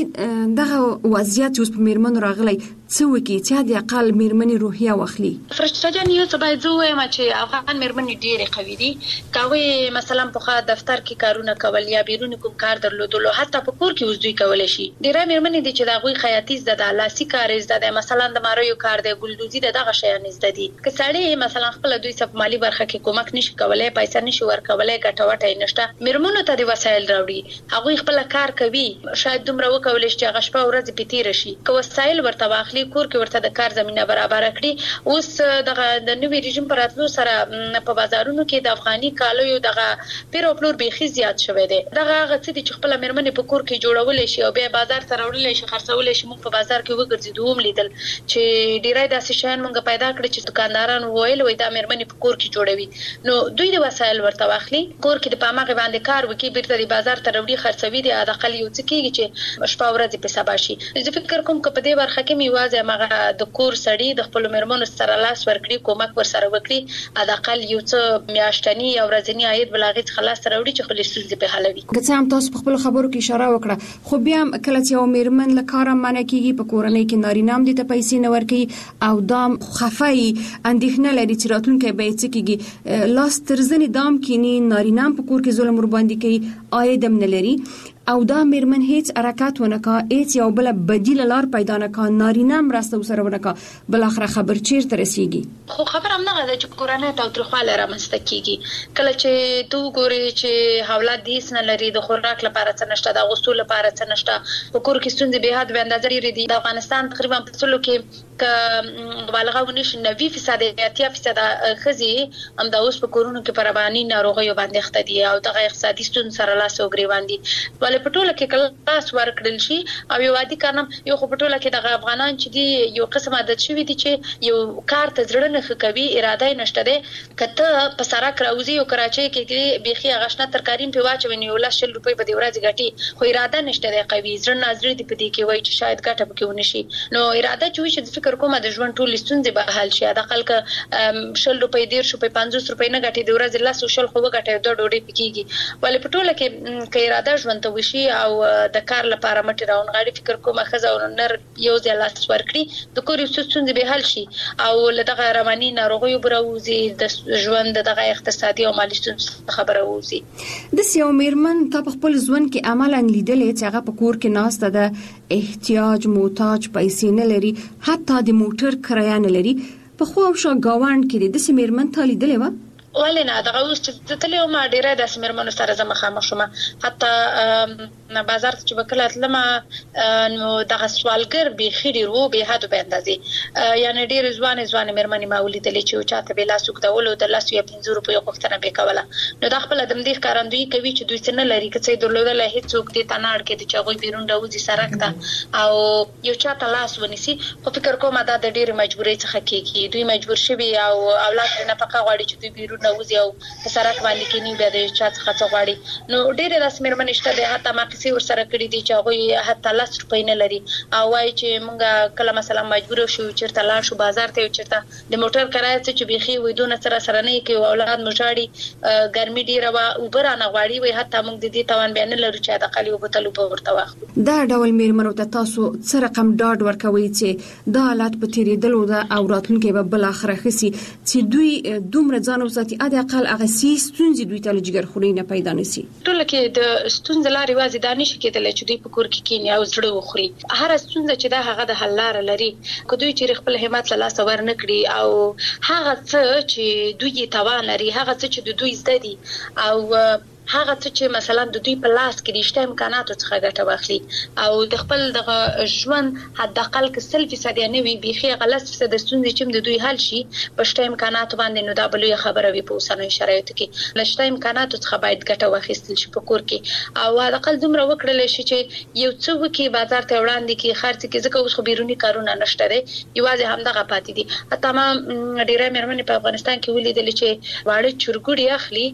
K: دغه وضعیت اوس په میرمنو راغلی څه وکړي چې د اقل میرمنې روحیه واخلي؟
O: فرشته جان یو څه باید زه وایم چې افغان میرمنې ډېرې قوي دي کوي مثلا په دفتر کې کارونه کول یا بیرون کوم کار درلودلو حتی په کور کې اوس دوی کولای شي ډېرې میرمنې دي چې دا غوي خیاطي زده د لاسي کار زده د مثلا د ماریو کار د ګلدوزي دغه شیان زده دي که سړی مثلا خپل دوی سب مالی برخه کې کومک نشي کولای پیسې نشي ورکولای ګټوټه نشته میرمنو ته د وسایل راوړي هغه خپل کار کوي شاید دومره وکولای شي چې غشپه ورځ پتیر شي که وسایل ورته واخلي کور کې ورته د کار زمينه برابر کړي اوس دغه د نوې رژیم پر اتلو سره په بازارونو کې د افغاني کالو یو دغه پیر او پلور بيخي زیات شوی دی دغه غڅ دي چې خپل میرمنې په کور کې جوړول شي او بیا بازار ته راوړل شي خرڅول شي موږ په بازار کې وګرځیدو هم لیدل چې ډیرای داسې شیان موږ پیدا کړی چې دکاندار دکاندارانو ویل وای دا مېرمنې په کور کې جوړوي نو دوی د وسایل ورته واخلي کور کې د پامغه باندې کار وکي بیرته د بازار ته وروړي خرڅوي د اقل یو څه کېږي چې شپه ورځ په سبا شي زه فکر کوم چې په دې برخه کې میوازه مغه د کور سړی د خپل مېرمنو سره لاس ورکړي کومک ور سره وکړي اقل یو څه میاشتنی او ورځنی عاید بلاغت خلاص راوړي چې خپل ستونزې په حلوي.
K: که څه هم تاسو په خپل خبرو کې اشاره وکړه خو بیا کله چې یو مېرمن له کاره منع کیږي په کورنۍ کې نارینه هم د پیسې نه ورکړي او دام خفای اندېښنه لري چې راتلونکي به څه کیږي لاس ترزنی دام کینی نارینه په کور کې ظلم ور باندې کوي عاید هم نه لري او دا مېرمن هیڅ حرکت ونکا هیڅ یو بل بدیل لار پیدا نه کا نارینه مرسته وسره ونکا بل اخر خبر چیرته رسیږي
O: خو خبر هم نه غواړي چې کورانه تاوتریخواله رامنځته کیږي کله چې تو ګوري چې حواله دیس نه لري د خوراک لپاره څه نشته د غسل لپاره څه نشته په کور کې ستونزې به حد به اندازې لري د افغانستان تقریبا په ټولو کې ک مبالغه ونیش 90% یا 80% خزي هم د اوس په کورونو کې پربانی ناروغي باندې اخته دي او د اقتصادي ستونزې سره لاس او ګریوان دي ولې په ټوله کې کلاس ورکړل شي او یو عادي کارنم یو خو په ټوله کې د افغانان چې دي یو قسم عادت شوی دي چې یو کار ته ځړنه کوي اراده نشته ده کته په سرک راوځي او کراچۍ کې بيخي غشنه ترکاریم په واچوي یو لس روپۍ په دی ورځ غټي خو اراده نشته ده قوي ځړنه ازړي دی په دې کې وای چې شاید ګټه پکې ونشي نو اراده چوي چې فکر کوم د ژوند ټول ستونزې به حل شي د خلک 100 روپۍ 150 روپۍ 50 روپۍ نه غټي دی ورځ لس شل خو غټي د ډوډۍ پکېږي ولې په ټوله کې کې اراده ژوند ته وشي او د کار لپاره مټ راون غاړي فکر کوم خزه او نر یو ځای لاس ورکړي د کور ستونزې به حل شي او لدغه رواني ناروغي بروزي د ژوند دغه اقتصادي او مالي ستونزې خبره ووزي
K: د سیو مېرمن تا په خپل ژوند کې عملاً لیدلې چې هغه په کور کې ناشته ده احتیاج محتاج پیسې نه لري حتی د موټر کرایه نه لري په خو او شا گاوند کې د سیمرمن ته لیدلې و
O: ولې نه دغه اوس چې تلې ما ډیره د سیمرمنو سره زما خامخ شوم حتی بازار ته چې وکړه تلم نو دغه سوالګر به خېری رو به حد به اندازې یعنی ډیر ځوان مېرمنې ما ولیدلې چې چاته به لاسو کډول د لاس یا 50 روپیو غوښتنه به کوله نو د خپل د مدیر کارندوی کوي چې دوی څنګه لري چې درلودل هیڅ څوک دې تناړ کې چې غوي بیرون راوځي سرک ته او یو چاته لاس ونیسي خو فکر کوم دا د ډیر مجبورۍ څخه کېږي دوی مجبور شوي او اولاد نه پکا غواړي چې دوی بیرون راوځي او سرک باندې کې نه به د چا څخه غواړي نو ډیر د سیمرمن شته د حتی ما کسي ور سره کړی دي چې هغه حتی لاس روپۍ نه لري او وايي چې مونږه کله مثلا مجبور شو چیرته لاړ شو بازار ته چیرته د موټر کرایه چې بيخي وېدونه سره نه کې اولاد مشاړي ګرمي ډیره وا اوبر نه غواړي وي حتی موږ د دې توان بیان لرو چې د قلی وبتلو په ورته واخلو
K: دا ډول مېرمنو ته تاسو څه رقم ډاډ ورکوي چې دا حالت په تیریدلو ده او راتلونکي به بل اخره خسي چې دوی دومره ځان وساتي اده اقل هغه ستونزې دوی ته لږ خوري نه پیدا نشي
O: ټول کې د ستونزې لارې وازي دانش کېدل چې دوی په کور کې کینی او زړه وخوري هر ستونزه چې دا هغه د حل لار لري که دوی چې خپل همت له لاس ور نه کړی او هغه څه چې دوی توان لري هغه څه چې دوی زده دي او هغه چې مثلا د دوی په لاس کې د شته امکاناتو څخه ګټه واخلي او د خپل د ژوند حد اقل کې 100% نه وي بيخي غلط څه د ستونزې چې د دوی حل شي په شته امکاناتو باندې نو دا بلوي خبره وي په اوسنۍ شرایطو کې لشته امکاناتو څخه باید ګټه واخیستل شي په کور کې او حد اقل دومره وکړل شي چې یو څه وکي بازار ته وړاندې کې خرڅ کې ځکه اوس خو بیرونی کارونه نشته دي یوازې همدغه پاتې دي حتی ما ډیره مېرمنې په افغانستان کې ولیدل چې واړه چرګوړي اخلي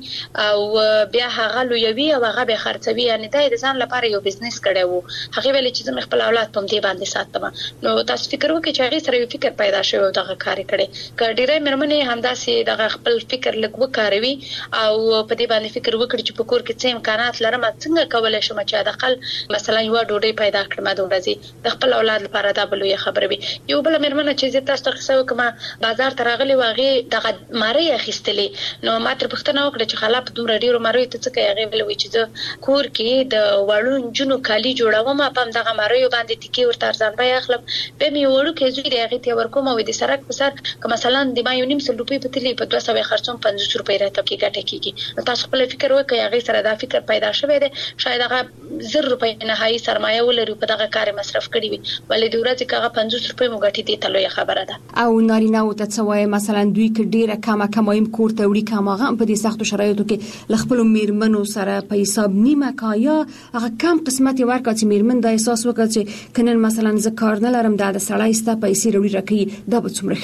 O: او بیا هغه لویوي او هغه به خرڅوي یعنی دا د ځان لپاره یو بزنس کړي وو هغه ویل چې زما خپل اولاد په دې باندې ساتم نو تاسو فکر وکړئ چې هغه سره یو فکر پیدا شوی او دغه کار کړي کډیره مېرمنې همداسې دغه خپل فکر لګ وکاروي او په دې باندې فکر وکړي چې په کور کې څه امکانات لرم څنګه کولای شم چې د خپل مثلا یو ډوډۍ پیدا کړم د ورځې د خپل اولاد لپاره دا بلوي خبره وي یو بل مېرمنه چې تاسو ته څه وکم بازار ته راغلي واغې دغه ماری اخیستلې نو ما تر پښتنه وکړه چې خلاف دومره ډیرو ماری ته څه کوي وی چې کور کې د وړون جنو کالی جوړوم په دغه مریو باندې ټکی ورته ارزان به اخلم به می وړو کې زوی دی هغه ته ورکوم او د سرک په سر که مثلا د ما یو نیم سل روپۍ په تلی په 200 خرڅوم 50 روپۍ راته کې ګټه کیږي تاسو خپل فکر وکړئ هغه سره دا فکر پیدا شوی دی شاید هغه 100 روپۍ نهایي سرمایه ولري په دغه کار مصرف کړی وي ولې د ورځې کاغه 50 روپۍ مو ګټي دي تلوي خبره ده
K: او نارینه او ته څوای مثلا دوی کې ډیره کمایم کور ته وړي کماغه په دې سختو شرایطو کې لخپل میرمنو سره په حساب نیمه کایا هغه کم قسمت ورکړ چې میرمن د احساس وکړي چې کنن مثلا ز کار نه لرم د سړی ستا پیسې وروړي راکې دا به څومره خوي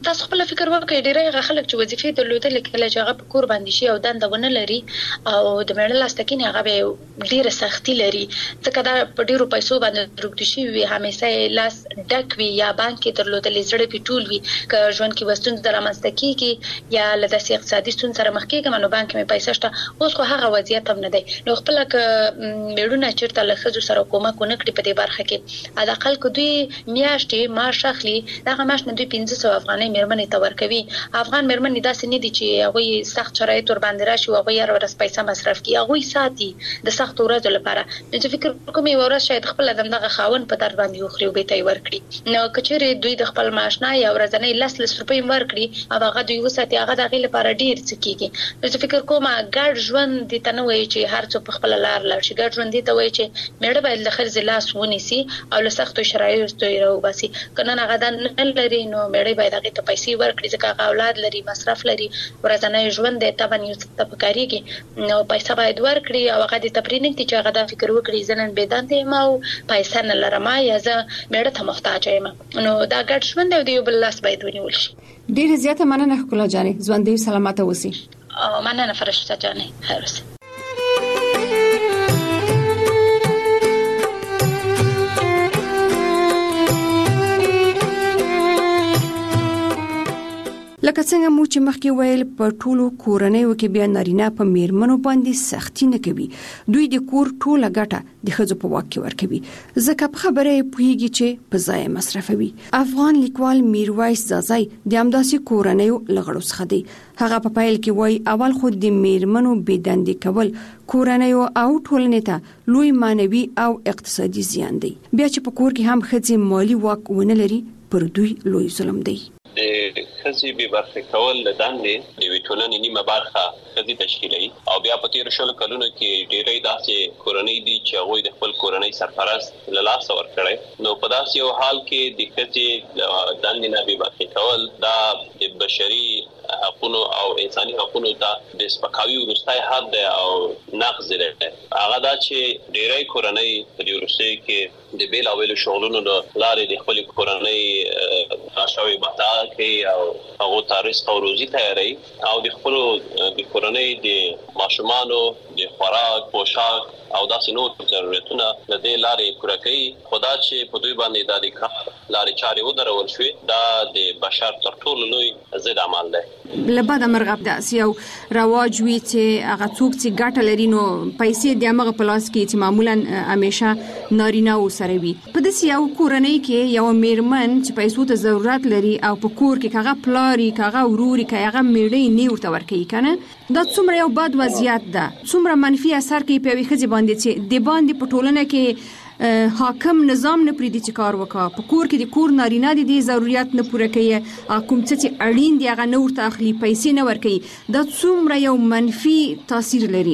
O: تاسو خپل فکر وکړئ ډېری خلک چې وظیفې درلودل کله چې هغه په کور باندې شي او دنده ونه لري او د میړه لاستکینه هغه به ډېره سختي لري ځکه دا په ډېرو پیسو باندې روږدي شي وي همیشه لاس ډک وي یا بانک کې درلودل زړه پیټول وي که ژوند کې وستون درامسته کیږي یا له داسې اقتصادي ستون سره مخ کېږي نو بانک مې پیسې شته اوس خو هغه وضعیت هم نه دی نو خپل ک میړونه چیرته له خزو سره کومک ونکړي په دې برخه کې ادا خپل کو دوی میاشتې معاش اخلي دا معاش نه دوی 1500 افغانۍ مېرمنې ته ورکوي افغان مېرمنې داسې نه دي چې هغه سخت شرایط ور باندې راشي او هغه یې ورس پیسې مصرف کوي هغه ساتي د سخت ورځو لپاره چې فکر کوم یو ورځ شاید خپل دغه خاون په در باندې وخري او به ته ورکړي نو کچېره دوی د خپل معاش نه یا ورځنی لس روپۍ ورکړي او هغه دوی وساتي هغه دغه لپاره ډیر څه کیږي نو فکر کوم ګډ ژوند دي ته نه وایي چې هر څو په خپل لار لاړ شي ګډ ژوند دي ته وایي چې میړه باید له خرڅ لاس ونیسي او له سختو شرایطو یې راوباسي کنه هغه د لري نو میړه باید هغه ته پیسې ورکړي ځکه هغه اولاد لري مصرف لري ورځنی ژوند د تبن یو څه پکاريږي نو پیسې باید ورکړي او هغه د تپرینګ چې هغه د فکر وکړي ځنن بيدانته ما او پیسې نه لرم یا زه میړه ته محتاج یم نو دا ګډ ژوند دی یو بل لاس باید ونیول شي
K: ډیر زیاته مننه ښکلا جانې ژوند دې سلامته اوسئ
O: مننه فرشته جانې هرڅه
K: لکه څنګه مو چې مخکې ویل په ټولو کورنیو کې بیا نارینه په میرمنو باندې سختی نه کوي دوی د کور ټوله ګټه د ښځو په واک کې ورکوي ځکه په خبره پوهیږي چې په ځای مصرفوي افغان لیکوال میرویس زازای د همداسې کورنیو لغړو څخه دی هغه په پیل کې وایي اول خو د میرمنو بېدندې کول کورنیو او ټولنې ته لوی مانوي او اقتصادي زیان دی بیا چې په کور کې هم ښځې مالی واک ونه لري پر دوی لوی ظلم دی
M: د خزي به برخه کول دندې د ویټولنې نیمه برخه خزي تشکیلي او بیا په تیر شل کلونو کې ډېرې داسې کورنۍ دي چې هغه د خپل کورنۍ سرپرست له لاس ورکړي نو په داسې یو حال کې د خزي دندې نه به برخه کول دا د بشري حقوقو او انساني حقوقو ته د سپکاوي ورستای حد او نقض دی هغه دا چې ډېرې کورنۍ په دې ورسته کې د بیلاویل شغلونو لارې د خپل کورنۍ راشوي بتا کوي او هغه تاریخ او روزي تیاری او د خپل د کورنۍ د ماشومانو د خوراک پوشاک او داسې نور ضرورتونه د دې لارې پوره کوي خدا چې په دوی باندې د کار لارې چارې ودرول شوې دا د بشر تر ټولو لوی ضد عمل دی
K: لبدا مرغب داسې او رواج وی چې هغه څوک چې ګټه لري نو پیسې د هغه پلاس کې چې معمولا همیشه نارینه و سره وي په داسې یو کورنۍ کې یو میرمن چې پیسو ته ضرورت لري او په کور کې هغه پلاری هغه وروري هغه میړې نه ورته ورکوي کنه دا څومره یو بد وضعیت ده څومره منفي اثر کوي په ویخه باندې چې د باندې په ټولنه کې حاکم نظام نه پریدي چې کار وکړي په کور کې د کور نارینه د ضرورت نه پوره کوي کوم څه چې اړین دی هغه نور ته اخلي پیسې نه ورکوي دا څومره یو منفي تاثیر لري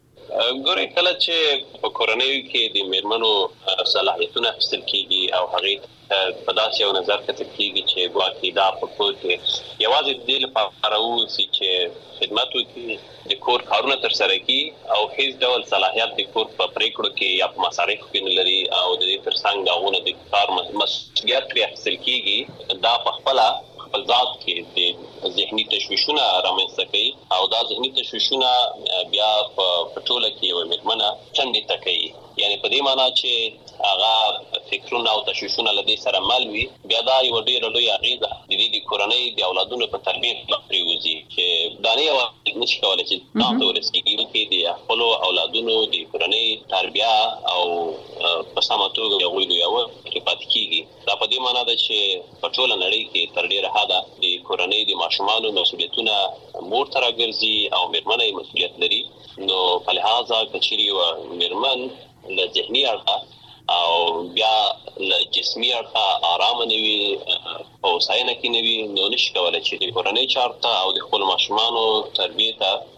M: ګورې کله چې په کورنۍ کې د میرمنو صلاحیتونه اخیستل کیږي او هغه په داسې یو نظر کتل کیږي چې واقعي دا په کور کې یوازې د لپاره اوسي چې خدمت وکړي د کور کارونه تر سره کړي او هیڅ ډول صلاحیت د کور په پریکړو کې یا په مصارفو کې نه لري او د دې ترڅنګ داونه د کار مسؤلیت پرې اخیستل کیږي دا په خپل ذات کې د ذهني تشویشونه رامنځته کوي او دا ذهني تشویشونه بیا په ټوله کې یو میرمنه څنګه تکي یعنی په دې معنی چې هغه فکرونه او تشویشونه لدې سره مل وي بیا دا یو ډیر لوی اغیزه د دې کورنۍ د اولادونو په تربیت لري چې دا نه یو نشي کولای چې تاسو ورسېږئ کې د خپل اولادونو د کورنۍ تربیه او په سمه توګه یو کې پات کیږي دا په دې معنی ده چې په ټوله نړۍ کې تر ډیره حده د کورنۍ د ماشومانو مسؤلیتونه مور تر راګرځي او میرمنې مسؤلیت لري نو په لحاظه کچري او میرمن له ذهني اړخه او بیا له جسمي اړخه آرام نه وي او ساينه کې نه وي نو نشي کولای چې د کورنۍ چارته او د خپل ماشومانو تربیه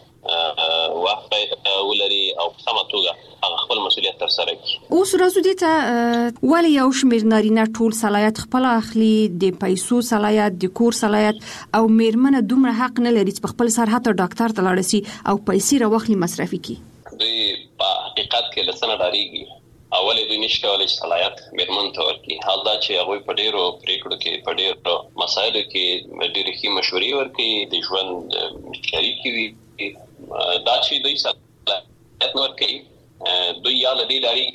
M: ته وخت ولري او په سمه توګه هغه خپل مسؤلیت تر سره کړي
K: اوس راځو دې ته ولی یو شمېر نارینه ټول صلاحیت خپل اخلي د پیسو صلاحیت د کور صلاحیت او میرمنه دومره حق نه لري چې خپل سر حتی ډاکټر ته لاړ شي او پیسې راوخلي مصرفي کړي
M: دوی په حقیقت کې لسنه ډاریږي اول دوی نشي کولای چې صلاحیت میرمن ته ورکړي. حال دا چې هغه په ډیرو پریکړو کې په ډیرو مسایلو کې ډېرې ښې مشورې ورکړي، د ژوند شریک وي. دا چې دوی صلاحیت ورکړي دوی یا لدی لري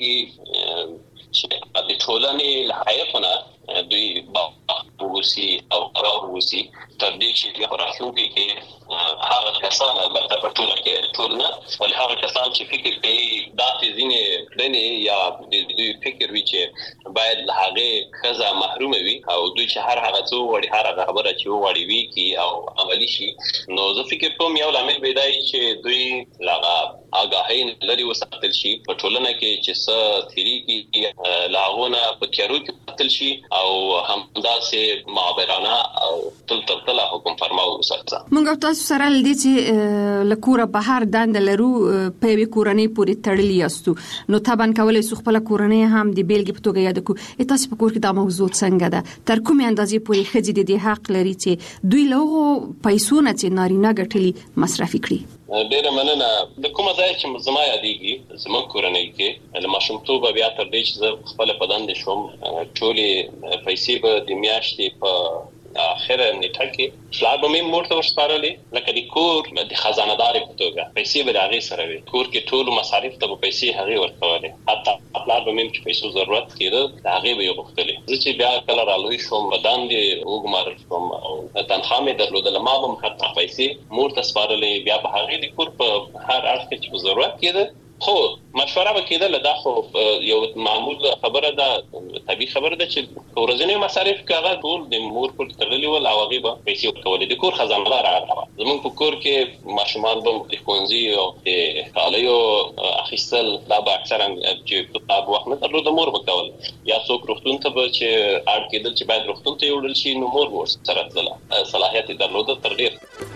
M: چې د ټولنې له حقونه دوی باوسي او راووسي تر دې چې په راتلونکي کې هغه کسان البته په ټولنه کې ټولنه ولې هغه کسان چې فکر کوي دا ځینې کړنې یا د دوی فکر وي چې باید له هغه خزه محروم وي او دوی چې هر هغه څه وړي هر هغه خبره چې وړي وي کی او عملی شي، نو زه فکر کوم یو لامل بدای چې دوی لغه آگاهی لري وساتل شي په ټولنه کې چې څه تیری کې لاغونه په کېرو کې تل شي او همداسې معبرانه او تل حکم فرماو وساتل.
K: موږ تاسو سره لدی چې لکوره بهر دند لرو په وی کورنۍ پورې تړلی یاستو، نو طبعا کولای سو خپل کورنۍ هم د بیلګې په توګه یاد کو. تاسو په کور کې دا موضوع څنګه ده؟ تر کومې اندازې پورې خځې د حق لري چې دوی له پیسو نه چې نارینه ګټلي مصرف کړي؟
M: ډیره مننه. د کومه ځای چې زما یادېږي زموږ کورنۍ کې له ماشومتوبه بیا تر دې چې زه خپل په دندې شوم ټولې پیسې به د میاشتې په اخره نیټه کې پلار به مې مور ته ورسپارلې، لکه د کور د خزانه دارې په توګه پیسې به د هغې سره وي. کور کې ټولو مصارف ته به پیسې هغې ورکولې، حتی پلار به مې چې پیسو ضرورت کېده د هغې به یې غوښتلې. زه چې بیا کله رالوی شوم به دندې وګمارل شوم او تنخوا مې درلودله، ما به حتی پیسې مور ته سپارلې، بیا به هغې د کور په هر اړخ کې چې به ضرورت کېده خو مشوره وکړه. دا خو یو معمول خبره ده، طبيعي خبره ده چې ورځنی مصارف کاغه ټول د مور پر تړلې ول او هغه به پیسې ورکولې. د کور خزانه دار راغله. زمونږ په کور کې ماشومان به د ښوونځي او د کالیو اخیستل دا به اکثرا چې په وخت نه درلود مور وکول، یا څوک روغتون ته به چې اړ کېدل چې باید روغتون ته یوړل شي نو مور ورسره تلله، صلاحیت درلود تر ډیر.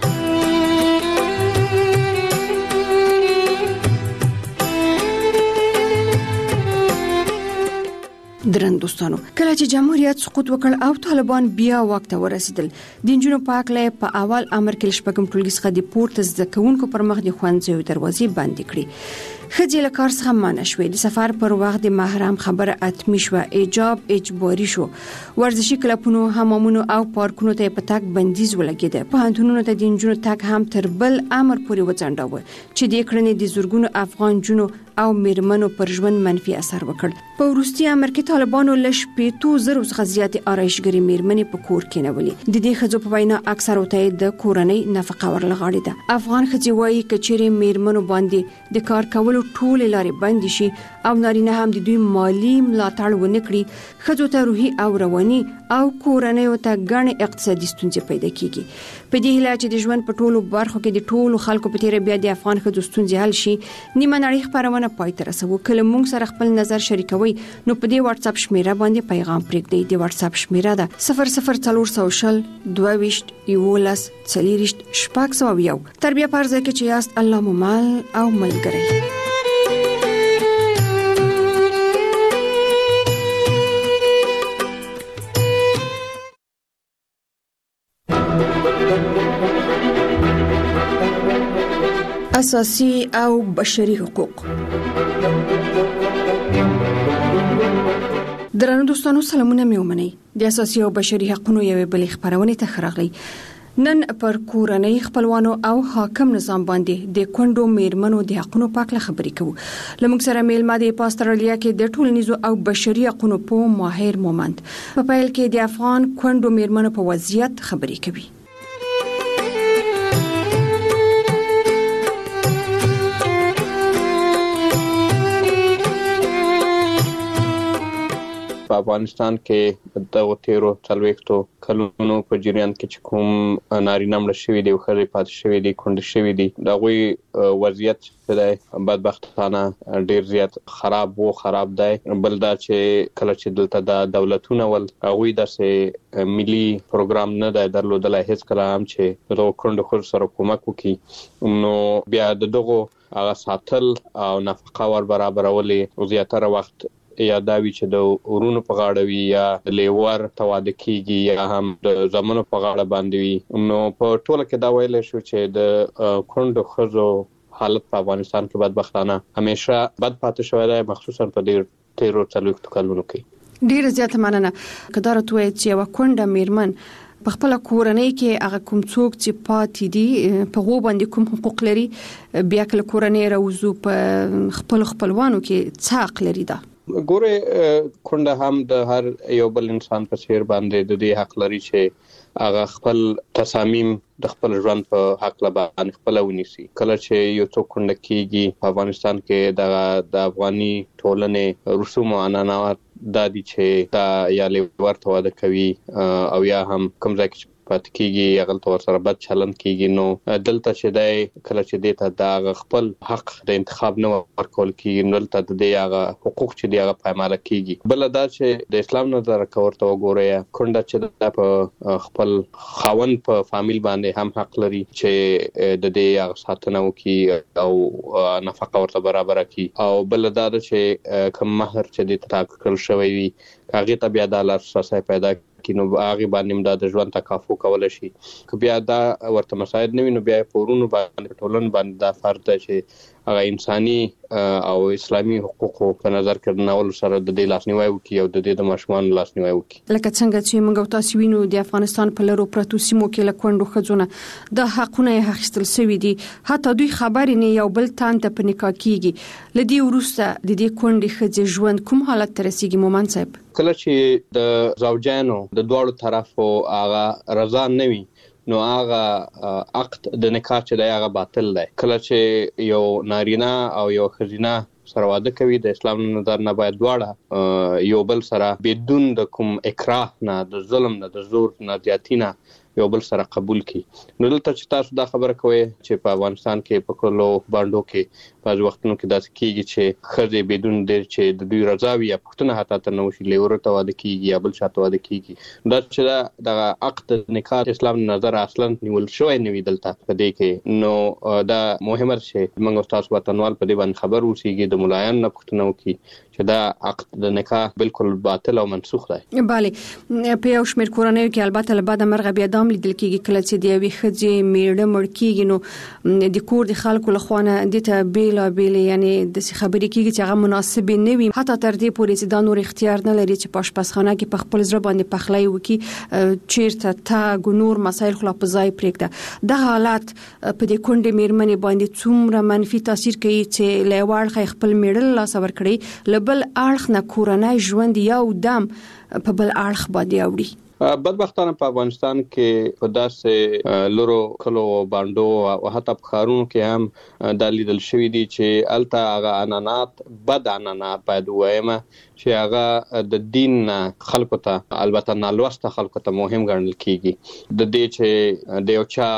K: درن دوستانو، کله چې جمهوریت سقوط وکړ او طالبان بیا واک ته ورسېدل، د نجونو په حق له په اول امر کې شپږم ټولګي څخه د پورته زده کوونکو پر مخ د ښوونځیو دروازې بندې کړې. خځې له کار څخه منع شوې، د سفر پر وخت د محرم خبره اتمی شوه، حجاب اجباري شو، ورزشي کلبونو، حمامونو او پارکونو ته په تګ بندیز ولګېده. پوهنتونونو ته د نجونو تګ هم تر بل امر پورې وځنډاوه چې د کړنې د زورګونو افغان جنو او میرمنو پر ژوند منفي اثر وکړ. په وروستي امر کې طالبانو له 15,000 څخه زیاتې آرایشګرې میرمنې په کور کې نیولې. د دې ښځو په وینا اکثر ته د کورنۍ نفقه ورلغاړې ده. افغان ښځې وایي کچېرې میرمنو باندې د کار کولو ټول لارې بند شي او نارینه هم د دوی مالی ملاتړ ونه کړي، ښځو ته روحي او رواني او کورنۍ ته ګڼې اقتصادي ستونزې پیدا کیږي. په دې هیله چې د ژوند په ټولو برخو کې د ټولو خلکو په تیره بیا د افغان ښځو ستونزې حل شي، نیمه نړۍ خبرونه پای ته رسوو. کله موږ سره خپل نظر شریکوي نو په دې واتس اپ شمیره باندې پیغام پرېږدئ. د واتس اپ شمیره ده 00400 22 11 40 شپږ. تر بیا پرځه کې چې یاست الله مو مل او ملګری. اساسي او بشري حقوق. درنو دوستانو سلامونه مې ومنئ. د اساسي او بشري حقوقو یوې بلې خبرونه ته خراغلی. نن پر کورنۍ خپلوانو او حاکم نظام باندې د کونډو میرمنو د حقوقو په اړه خبرې کوو. لمونږ سره میلمه د استرالیا کې د ټولنیزو او بشري حقوقو په ماهر مومند په پیل کې د افغان کونډو میرمنو په وضعیت خبرې کوي.
P: په افغانستان کې د تیرو 40 کلونو په جریان کې چې کوم نارینه مړ شوی دی او خلک پاتې شوی دی کونډ شوی دی دا غوي وضعیت د بدبختانه ډیر زیات خراب دی. بل دا چې کله چې دلته د دولتونه ول غوي داسې ملي پروګرام نه درلودل هیڅ کله هم چې د کونډ خور سره کومک وکړي نو بیا دغه هغه ساتل او نفقه ور برابرولې زیاتره وخت یا داوی چې د ورونو په غاړه وي یا لیور تواده کیږي یا هم د زمونو په غاړه باندې وي. نو په ټوله کې دا ویل شو چې د کونډو ښځو حالت په افغانستان کې بدبختانه همیشه بد پاتې شوی دی، مخصوصا په ډیر تیرو څلوېښتو کلونو کې.
K: ډیره زیاته مننه. کدار ته چې یو کونډه میرمن په خپل کورنۍ کې هغه کوم څوک چې پاتې دي په غو باندې کوم حقوق لري، بیا کله کورنۍ راوځو په خپلوانو کې څه حق لري؟ دا
P: ګوره کونډه هم د هر یو بل انسان په څیر باندې د دې حق لري چې هغه خپل تصامیم د خپل ژوند په حق باندې خپل ونیسي. کله چې یو څوک کونډه کیږي په افغانستان کې د افغاني ټولنې رسوم او عنعنات دا دي چې دا یا ورته واده کوي او یا هم کوم ځای کې پات کیږي هغه تور سره بد چلند کیږي. نو دلته چې دای کله چې دیته دا خپل حق د انتخاب نه ورکول کیږي، نو دلته د هغه حقوق چې دی هغه پایماله کیږي. بل دا چې د اسلام نظر کورته وګورئ، کونډه چې په خپل خاوند په فامیل باندې هم حق لري چې د دې ساتنه وکړي او نفقه ورته برابر کړي. او بل دا چې کوم مہر چې د تاکل شوی وي هغه ته بیا د اساسي پیدا کینو هغه باندې د ژوند تکافو کول شي. که بیا دا ورته مساعد نه وي نو بیا پورونو باندې ټولن باندې دا فرض ده چې هغه انساني او اسلامي حقوقو په نظر کې ناول سره د دې لاسنیوي وکړي او د دې د ماشومان لاسنیوي وکړي.
K: لکه څنګه چې موږ تاسو وینو د افغانستان په لرو پرتو سیمو کې لکوندو خځونه د حقونه اخیستل شوی دي، حتی دوی خبرې نه یو بل تان ته په نکاح کیږي. لدی ورسته د دې کونډې خځې ژوند کوم حالت ته رسیږي مومن صاحب؟
P: کله چې د زوجانو د دوړو طرفو هغه رضا نه وي نو هغه عقد د نکاح چې دی هغه باطل دی. کله چې یو نارینه او یو ښځینه سره واده کوي د اسلام نظر نه باید دواړه یو بل سره بدون د کوم اکراه نه، د ظلم نه، د زور نه، زیاتی نه یو بل سره قبول کی. نو دلته چې تاسو دا خبره کوي چې په افغانستان کې په کلو باندو کې په وختونو کې داسې کیږي چې خځې بدون د چې د دوی رضا وي یا پښتنه حتی تر نو شي لورته واده کیږي یا بل شاته واده کیږي. دا چې د عقد نکاح اسلام نظر اصلا نیول شوی نه وي دلته په دې کې. نو دا مهمه چې موږ تاسو وطنوال په دې باندې خبر اوسېږي، د ملایان نه پښتنه وکي چې دا عقد د نکاح بالکل باطل او منسوخ دی.
K: bale په یو شمېر کورنۍ کې البته له بعد مرغه بیا دام لیدل کېږي کله چې د یوې ښځې میړه مړ کېږي نو د کور د خلکو له خوا نه دته بیلابېلې یعنی داسې خبرې کېږي چې هغه مناسبې نه وي، حتی تر دې پورې چې دا نور اختیار نه لري چې په اشپزخانه کې په خپل زړه باندې پخلی وکړي، چیرته تاګ نور مسایل خو په ځای پرېږده. دغه حالت په دې کونډې میرمنې باندې څومره منفي تاثیر کوي چې له یو اړخه خپل میړه له لاسه ورکړي، له بل اړخ نه کورنۍ ژوند یو دم په بل اړخ باندې اوړي.
P: بدبختانه په افغانستان کې په داسې لورو کلو باندو او حتی په خارونو کې هم د لیدل شوی دي چې الته هغه عنعنات بد عنعنات باید وایمه چې هغه د دین خلکو ته البته نالوسته خلکو ته مهم ګڼل کیږي. د دې چې د یو چا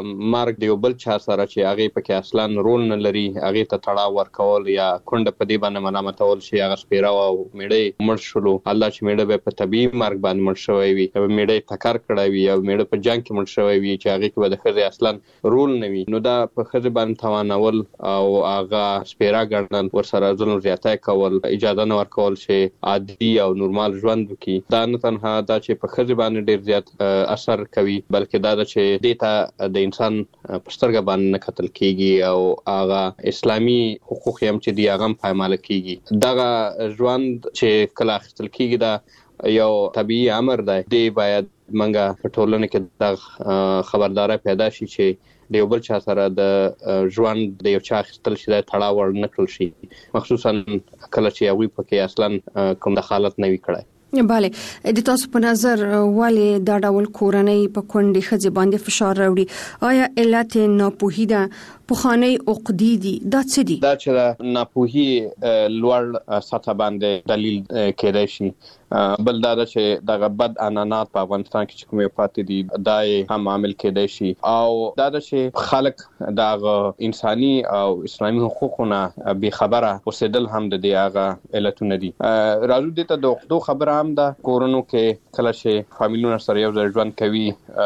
P: مرګ د یو بل چا سره چې هغه پکې اصلا رول نه لري هغه ته تړاو ورکول یا کونډه په دې باندې ملامتول شي هغه سپیرا او میړې مړ شولو، الله چې میړه به په طبيعي مرګ باندې مړ شوی وي، میړه ټکر کړی وي او میړه په جنگ کې مړ شوی وي چې هغه کې به د ښځې اصلا رول نه وي، نو دا په ښځې باندې توانول او هغه سپیرا ګڼل ورسره ظلم زیاتی کول، اجازه نه ورکول چې عادي او نورمال ژوند وکړي. دا نه تنها دا چې په ښځې باندې ډیر زیات اثر کوي بلکې دا چې دیتا د انسان په سترګه باندې نه کتل کیږي او هغه اسلامي حقوق هم چې دی هغه پایمال کیږي. دا ژوند چې کله اخیستل کیږي دا یو طبيعي امر دی، دی باید منګه په ټولنه کې د خبرداري پیدا شي چې د یو بل چا سره د ژوند د یو چا خپل شي د تړاو ور نکړل شي، مخصوصا کله چې یوې پکې اصلا کوم دخالت نه وي کړی.
K: bale د تاسو په نظر ولی دا ډول کورنۍ په کونډې ښځې باندې فشار راوړي؟ آیا علت ناپوهي ده، پخوانی عقدې دي، دا څه دي؟
P: دا چې ناپوهي لوړ سطح باندې دلیل کېدای شي. بل دا چې دغه بد عنعنات په افغانستان کې چې کومې پاتې دي دا هم عامل کېدای شي، او دا چې خلک دغه انساني او اسلامي حقوقونه به خبره اوسېدل هم د دې هغه علتونه دي. راځو دې ته د عقدو خبره هم ده. کورونو کې کله چې فامیلونه سره یو ځای ژوند کوي،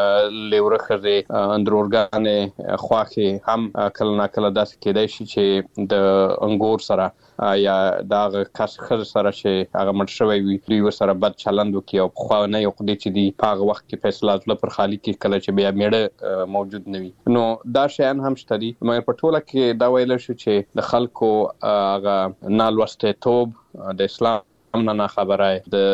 P: لیوره ښځې اندرورګانې خواښې هم کله نه کله داسې کېدای شي چې د انګور سره یا دغه کس ښځې سره چې هغه مړ شوی وي دوی ورسره بد چلند وکړي او پخوانۍ عقدې چې دي په هغه وخت کې فیصله زړه پر خالي کې کله چې بیا میړه موجود نه وي. نو دا شیان هم شته دي، مګر په ټوله کې دا ویل شو چې د خلکو هغه نالوسته‌توب د اسلام نه خبره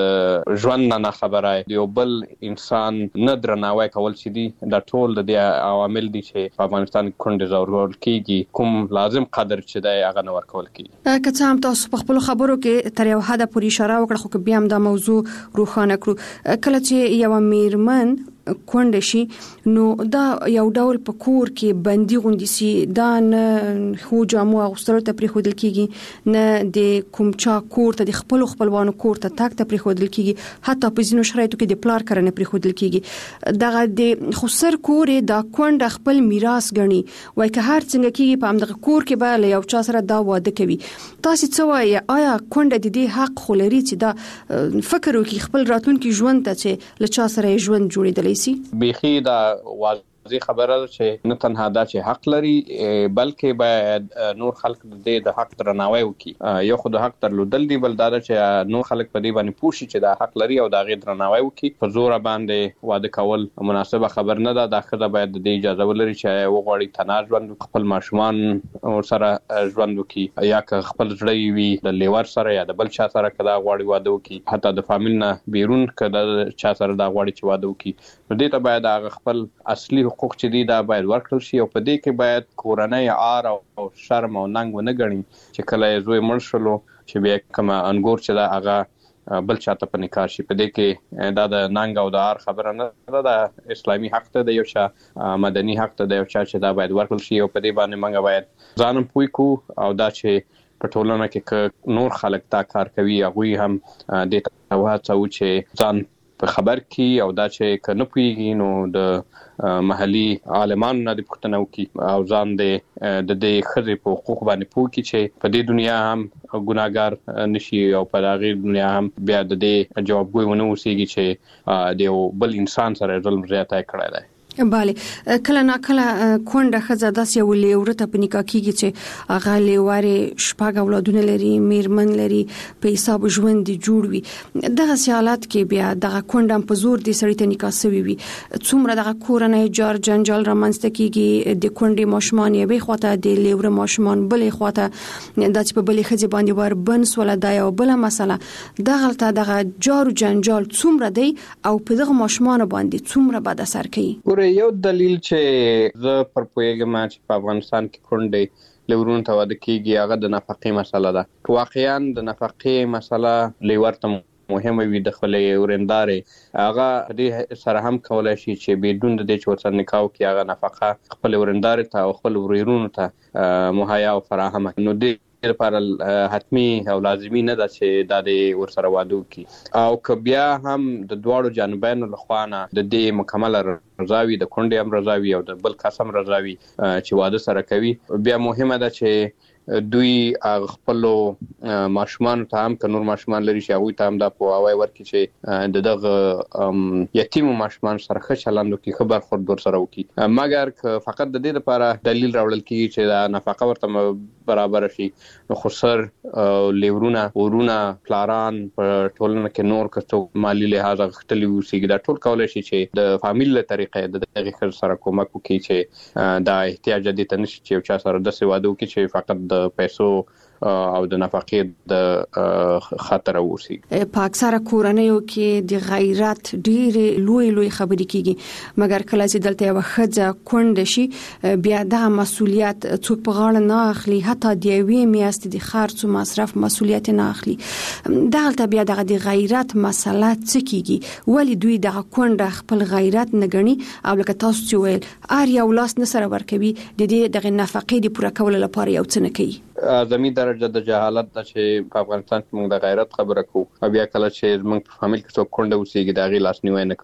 P: د ژوند نه خبره د یو بل انسان نه درناوی کول چې دي د ټول د عوامل دي چې په افغانستان کې کونډې زورول کیږي کوم لازم قدر چې د هغه نه ورکول کیږي
K: که څه هم تاسو په خپل خبرو کې تر یو حد پورې اشاره وکړه خو بیا هم دا موضوع روښانه کړو کله چې یو میرمن کونډه شي نو دا یو ډول په کور کې بندي غوندي سي دا نه خو جامو اغوستلو ته پریښودل کیږي نه د کوم چا کور ته د خپلوانو کور ته تاک ته پریښودل کیږي حتی په ځینو شرایطو کې د پلار کرنه پریښودل کیږي دغه د خسر کور دا کونډه خپل میراث غني وای که هر څنګه کیږي په همدغه کور کې به له یو چا سره دا واده کوي تاسو څه وایي آیا کونډه د دې حق خلري چې دا فکر وکړي خپل راتلونکي ژوند ته چې له چا سره ژوند جوړیدلی
P: بیخي دا واضح خبره ده چې نه تنها دا چې حق لري بلکې باید نور خلک د حق درناوی وکړي یو خو د حق درلودل دی بل دا چې نور خلک په دې باندې پوښي چې دا حق لري او دا غي درناوی وکړي په زور باندې واده کول مناسبه خبر نه ده دا خدای باید د اجازه ولري چې وغوړي تناز ژوند خپل ماشومان سره ژوند وکړي یا که خپل ځړی وي د لیور سره یا د بل چا سره کدا غوړي واده وکړي حتی د فامیل نه بیرون کدا چا سره دا غوړي چې واده وکړي نو دې ته باید هغه خپل اصلي حقوق چې دي دا باید ورکړل شي او په دې کې باید کورنۍ عار او شرم او ننګ ونه ګڼي چې کله زوی مړ شلو چې بیا کوم انګور چې دا هغه بل چاته په نکاح شي په دې کې دا د ننګ او د عار خبره نه ده د اسلامي حق ته د یو چا مدني حق ته د یو چا چې دا باید ورکړل شي او په دې باندې موږ باید ځانم پوي کو او دا چې په ټولنه کې نور خلک دا کار کوي هغه هم د توهات او چې ځان په خبر کې او دا چې کنه پويږي نو د محلي عالمانو نه د پښتنو کې او ځان د دې خزې په حقوق باندې پوي چې په دې دنیا هم ګناګار نشي او په هغه دنیا هم بیا د دې جوابګوي ونه وسیږي چې د بل انسان سره ظلم زیاته کړی دی
K: bale کله نا کله کونډه خزه داسې ولې ورته په نکاح کیږي چې هغه لواره شپږ اولادونه لري میرمن لري په حساب ژوند جوړ وي دغه حالات کې بیا دغه کونډه په زور دي سړی ته نکاح سوي وي څومره دغه کورنۍ جار جنجال رامنځته کیږي د کونډې ماشومان یې به خواته د لیوره ماشومان بلې خواته د چې په بلې خځې باندې ور بنس ولا دا یو بل مسله دغه دغه جار جنجال څومره دی او په دغه ماشومان باندې څومره بد اثر کوي
P: یو دلیل چې زه پر پوهیږم چې په افغانستان کې کونډې لورونو ته واده کیږي هغه د نفقې مسله ده واقعا د نفقې مسله لورته مهمه وي د خپل ورندارې هغه دې سره هم کولای شي چې بدون د دې چې ورسره نکاح وکړي هغه نفقه خپل ورندارې ته او خپل ورونو ته مهیا او فراهم نو دې لپاره حتمی او لازمی نه ده چې د دې ورسره واده وکړي او که بیا هم د دواړو جانبینو لخوانه د دې مکمل رضاوي د کونډې هم رضاوي او د بل کس هم رضاوي چې واده سره کوي بیا مهمه ده چې دوی خپل ماشومان ته هم که نور ماشومان لري چې هغه ته هم د پوهاوی ورکړي چې دغه یتیم ماشومان سره ښه چلند وکړي خبر خورد ور سره وکړي مګر که فقط د دې لپاره دلیل راوړل کیږي چې دا نفقه ورته برابر شي نو خسر لیورونه ورونه پلاران په ټولنه کې نور کڅو مالی لحاظ غختلی وسیږي دا ټول کولای شي چې د فامیل له طریقې د دغه خر سره کومک وکړي چې دا احتیاج دي ته نشي چې چا سره د سوادو کې چې فقط د پیسو او د نفقې د خطر اوسي
K: په اکثره کورنیو کې د غیرت ډېر لوی خبرې کیږي مګر کله چې دلته یو خځه کونډه شي بیا د مسولیت څوک په غاړه نه اخلي حتی د یوې میاشتې د خرڅ او مصرف مسولیت نه اخلي دلته بیا د غیرت مسله څه کیږي ولی دوی د کونډه خپل غیرت نه غني او لکه تاسو چې ویل ار یو لاس نه سره ورکوي د دې د نفقې د پوره کولو لپاره یو څه نه کوي
P: اعظمي درجه د جهالت د چې په افغانستان کې موږ د غیرت خبره کوو او بیا کله چې موږ په فامیل کې څوک کونډه اوسېږي د هغې لاسنیوی نه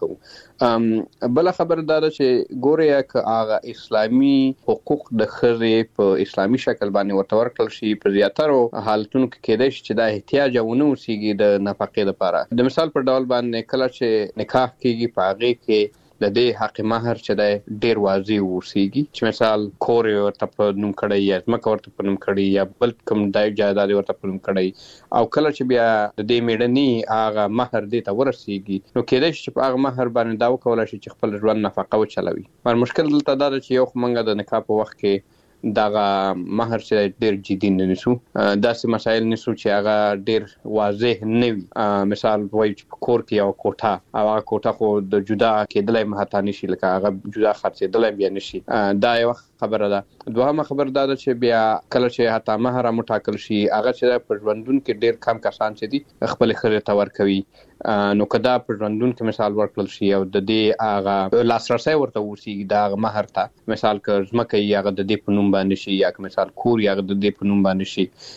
P: کوو بله خبره دا ده چې ګورې که هغه اسلامي حقوق د ښځې په اسلامي شکل باندې ورته ورکړل شي په زیاترو حالتونو کې کېدای شي چې دا احتیاج ونه اوسېږي د نفقې لپاره د مثال په ډول باندې کله چې نکاح کېږي په هغې کې د دې حق مہر چې د ډیر واضح وسیږي چې مثال کور ورته په نوم کړی یا ځمکه ورته په نوم کړی یا بل کوم دای جایداد ورته په نوم کړی او کله چې بیا د دې میډني هغه مہر دې ته ورسیږي نو کېدای شي په هغه مہر باندې دا وکولای شي چې خپل ژوند نفقه وچلوي مر مشکل دلته دا چې یو منګه د نکاح په وخت کې دغه مہر چې ډېر جدي نه نیسو، داسې مسایل نیسو چې هغه ډېر واضح نه وي. مثال وایي چې په کور کې یو کوټه او هغه کوټه خو د جدا کېدلای مهتا نشي، لکه هغه جدا خرڅېدلای بیا نشي. دا یو خبره ده. دوهمه خبره دا ده چې بیا کله چې حتی مهر هم ټاکل شي، هغه چې په ژوندون کې ډېر کم کسان چې دي خپل ښځې ته ورکوي. نو که دا په ژوندون کې مثال ورکړل شي او د دې هغه لاسرسی ورته وشي د مهر ته، مثال که ځمکه یې هغه د دې په نوم باندې شي یا که مثال کور یې هغه د دې په نوم باندې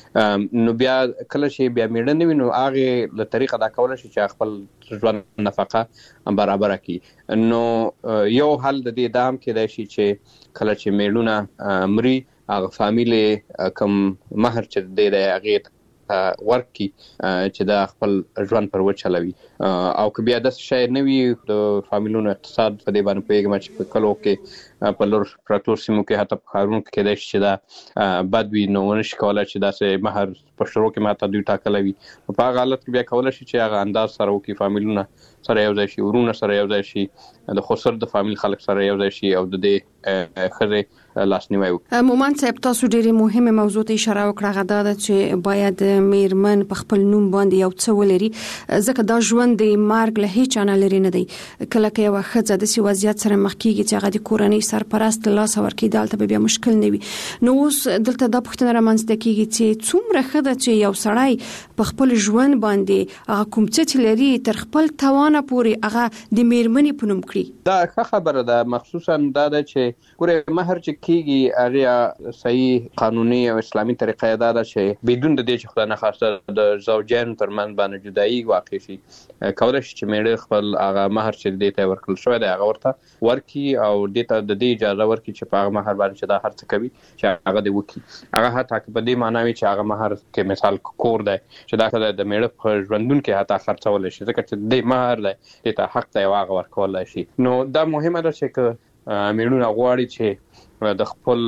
P: شي، نو بیا کله چې بیا میړه نه وي نو هغې له طریقه دا کولی شي چې خپل ژوند نفقه برابره کړي. نو یو حل د دې دا هم کېدای شي چې کله چې میړونه مري، هغه فامیل کوم مهر چې دی هغې ورکي چې دا خپل ژوند پر وچلوي. او که بیا داسې شی نه وي، د فامیلونو اقتصاد په دې باندې پوهېږم چې په کلو کې په لور پرتو سیمو کې حتی په ښارونو کې کېدای شي چې دا بد وي، نو ونه شي کولی چې داسې مهر په شروع کې ماته دوی ټاکلی وي. په هغه حالت کې بیا کولی شي چې هغه انداز سره وکړي، فامیلونه سره یو ځای شي، ورونه سره یو ځای شي، د خسر د فامیل خلک سره یو ځای شي او د دې ښځې لاسنیوی وکړي.
K: مومند صاحب، تاسو ډېرې مهمه موضوع ته اشاره وکړه، هغه دا ده چې باید میرمن په خپل نوم باندې یو څه ولري، ځکه دا ژوند د مرګ له هیڅ نه لري نه دی. کله که یوه ښځه داسې وضعیت سره مخ کېږي چې هغه د کورنۍ سرپرست له لاسه ورکړي، دلته به بیا مشکل نه وي. نو اوس دلته دا پوښتنه رامنځته کېږي چې څومره ښه ده چې یو سړی په خپل ژوند باندې هغه کوم څه چې لري تر خپل توانه پورې هغه د میرمنې په نوم کړي.
P: دا ښه خبره ده، مخصوصا دا ده چې ګورې مهر چې کېږي هغه صحیح قانوني او اسلامي طریقه دا ده چې بدون د دې چې خدای نخواسته د زوجین ترمنځ باندې جدایي واقع شي، کولی شي چې میړه خپل هغه مهر چې دې ته ورکړل شوی دی هغه ورته ورکړي او دې ته د دې اجازه ورکړي چې په هغه مهر باندې چې دا هر څه کوي چې هغه دې وکړي. هغه حتی که په دې معنا وي چې هغه مهر کې مثال کور دی چې دا که د میړه په ژوندون کې حتی خرڅولی شي، ځکه چې دې مهر دی دې ته حق دی او هغه ورکولی شي. نو دا مهمه ده چې که میړونه غواړي چې د خپل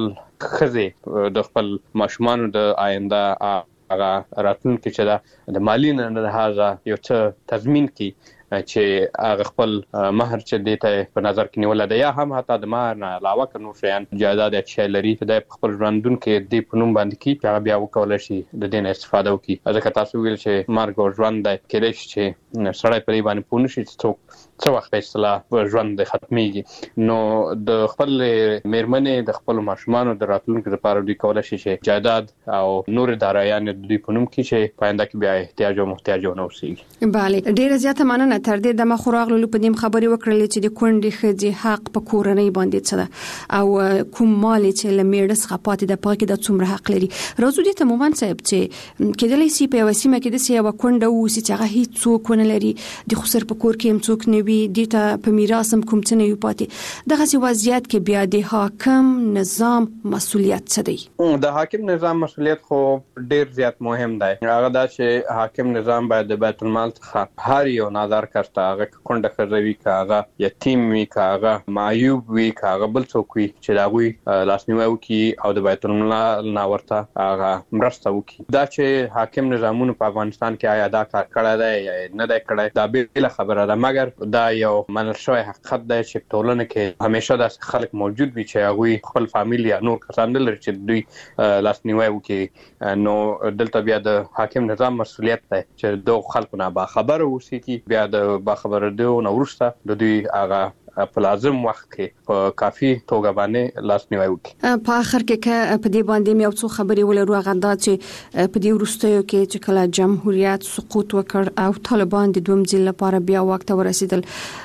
P: ښځې د خپل ماشومانو د آینده هغه راتلونکي چې دا د مالي نه لحاظه یو څه تضمین کړي چې هغه خپل مهر چې دې ته په نظر کې نیولی دی، یا هم حتی د مهر نه علاوه که نور شیان جایداد یا شی لري چې دی په خپل ژوندون کې دې په نوم باندې کړي چې هغه بیا وکولی شي د دې نه استفاده وکړي. ځکه تاسو ویل چې مرګ او ژوند دی، کېدای شي چې سړی په دې باندې پوه نه شي چې څوک څه وخت به اصطلاح ژوند ختمیږي. نو د خپل میرمنې د خپلو ماشومانو د راتلونکي لپاره دوی کولی شي چې جایداد او نور دارایان د دوی په نوم کړي چې په آینده کې بیا احتیاج او محتاج ونه اوسېږي.
K: بله، ډېره زیاته مننه. تر دې دمه خو راغلو په دې خبرې وکړلې چې د کونډې ښځې حق په کورنۍ باندې څه ده او کوم مال چې له میړه څخه پاتې ده په هغه کې د څومره حق لري. راځو دې ته مومند صاحب چې کېدلی شي په یوه سیمه کې داسې یوه کونډه واوسي چې هغه هېڅ څوک ونه لري، د خسر په کور کې هم څوک نه وي، دې ته په میراث هم کوم څه نه وي پاتې. دغسې وضعیت کې بیا د حاکم نظام مسؤلیت څه دی؟
P: د حاکم نظام مسؤلیت خو ډېر زیات مهم دی. هغه دا چې حاکم نظام باید د بیت المال څخه هر یو نادار کس ته، هغه که کونډه ښځه وي، که هغه یتیم وي، که هغه معیوب وي، که هغه بل څوک وي، چې د هغوی لاسنیوی وکړي او د بیت المال نه ورته هغه مرسته وکړي. دا چې حاکم نظامونو په افغانستان کې آیا دا کار کړی دی یا نه دی کړی، دا بېله خبره ده، مګر دا یو منل شوی حقیقت دی چې په ټولنه کې همیشه داسې خلک موجود وي چې هغوی خپل فامیل یا نور کسان نه لري چې دوی لاسنیوی وکړي. نو دلته بیا د حاکم نظام مسؤلیت دی چې دغو خلکو نه باخبره اوسېږي، بیا د باخبره دو نه وروسته د دوی هغه په لازم وخت کې په کافي توګه باندې لاسنیوی وکړي.
K: په آخر کې که په دې باندې یو څو خبرې ولرو، هغه دا چې په دې وروستیو کې چې کله جمهوریت سقوط وکړ او طالبان د دویم ځل لپاره بیا واک ته ورسېدل،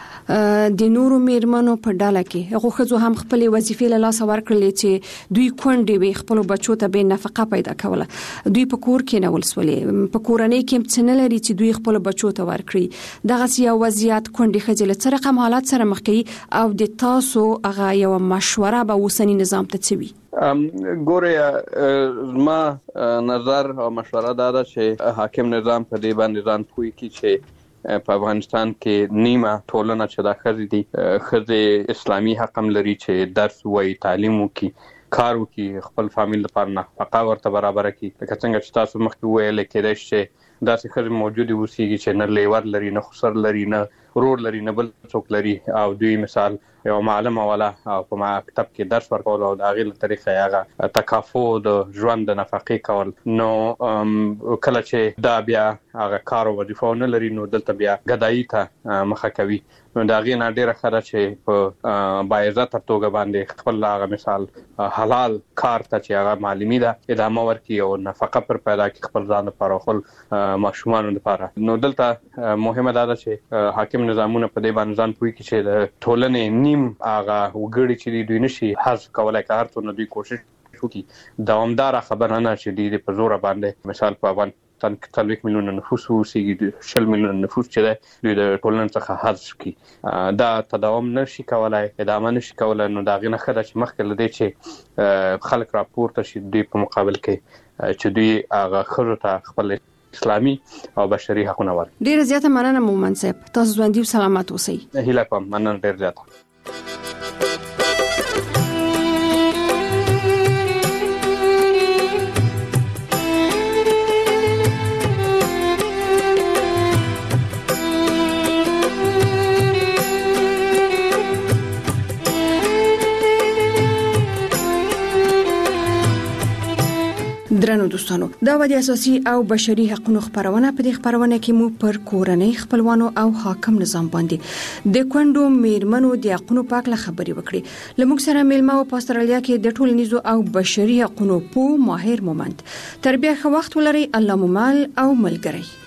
K: د نورو میرمنو په ډله کې هغو ښځو هم خپلې وظیفې له لاسه ورکړلې چې دوی کونډې وي، خپلو بچو ته به نفقه پیدا کوله، دوی په کور کې نه ولسولې، په کورنۍ کې هم څه نه لري چې دوی خپلو بچو ته ورکړي. دغسې یو وضعیت کونډې ښځې له څه رقم حالات سره مخ کوي او د تاسو هغه یوه مشوره به اوسني نظام ته څه وي؟
P: ګوره، زما نظر او مشوره دا ده چې حاکم نظام په دې باندې ځان پوه کړي چې په افغانستان کې نیمه ټولنه چې دا ښځې دي، ښځې اسلامي حق هم لري چې درس ووایي، تعلیم وکړي، کار وکړي، خپل فامیل لپاره نفقه ورته برابره کړي. لکه څنګه چې تاسو مخکې وویل، کېدای شي چې داسې ښځې موجودې اوسېږي چې نه لیور لري، نه خسر لري، نه ورور لري نه بل څوک لري او دوی مثال یو معلم ولا او په مکتب کې درس ورکول او د هغې له طریقې هغه تکافو د ژوند د نفقې کول نو کله چې دا بیا هغه کار او وظیفه نه لري نو دلته بیا ګدایي ته مخه کوي نو دا غي نه ډیره خره چې په باعزت توګه باندې خپل هغه مثال حلال کار ته چې هغه معلومي ده ادامه ورکړي او نفقه پر پیدا کړي خپل ځان لپاره خپل ماشومان لپاره نو دلته مهمه ده چې حاکم نظامونه په دې باندې ځان پوي چې د ټولنې هغه وګړي چې دوی نشي حذف کولای کار ته دوی کوشش وکړي دوامدار خبره نه چې د په زور باندې مثال په افغانستان کې 3 میلیون نفوس اوسېږي 6 میلیون نفوس چې دوی د ټولنې څخه حذف کړي دا تداوم نشي کولای ادامه نشي کولای نو دا غي نه خدای چې مخکې لدی چې خلک راپورته شي دوی په مقابل کې چې دوی هغه خرو ته خپل اسلامي او بشري حقونه ورکړي
K: ډیر زیاته مننه مومن صاحب تاسو ژوندۍ او سلامات اوسئ
P: هیله کوم مننه ډیر زیاته
K: درنو دوستانو دا و د اساسي او بشري حقوقو خبرونه په دې خبرونه کې مو پر کورنۍ خپلوانو او حاکم نظام باندې د کندو میرمنو د حقوقو په اړه خبري وکړي لموږ سره میلمه په استرالیا کې د ټولنیزو او بشري حقوقو په ماهر مومند تربیه خو وخت ولري الله ممال او ملګری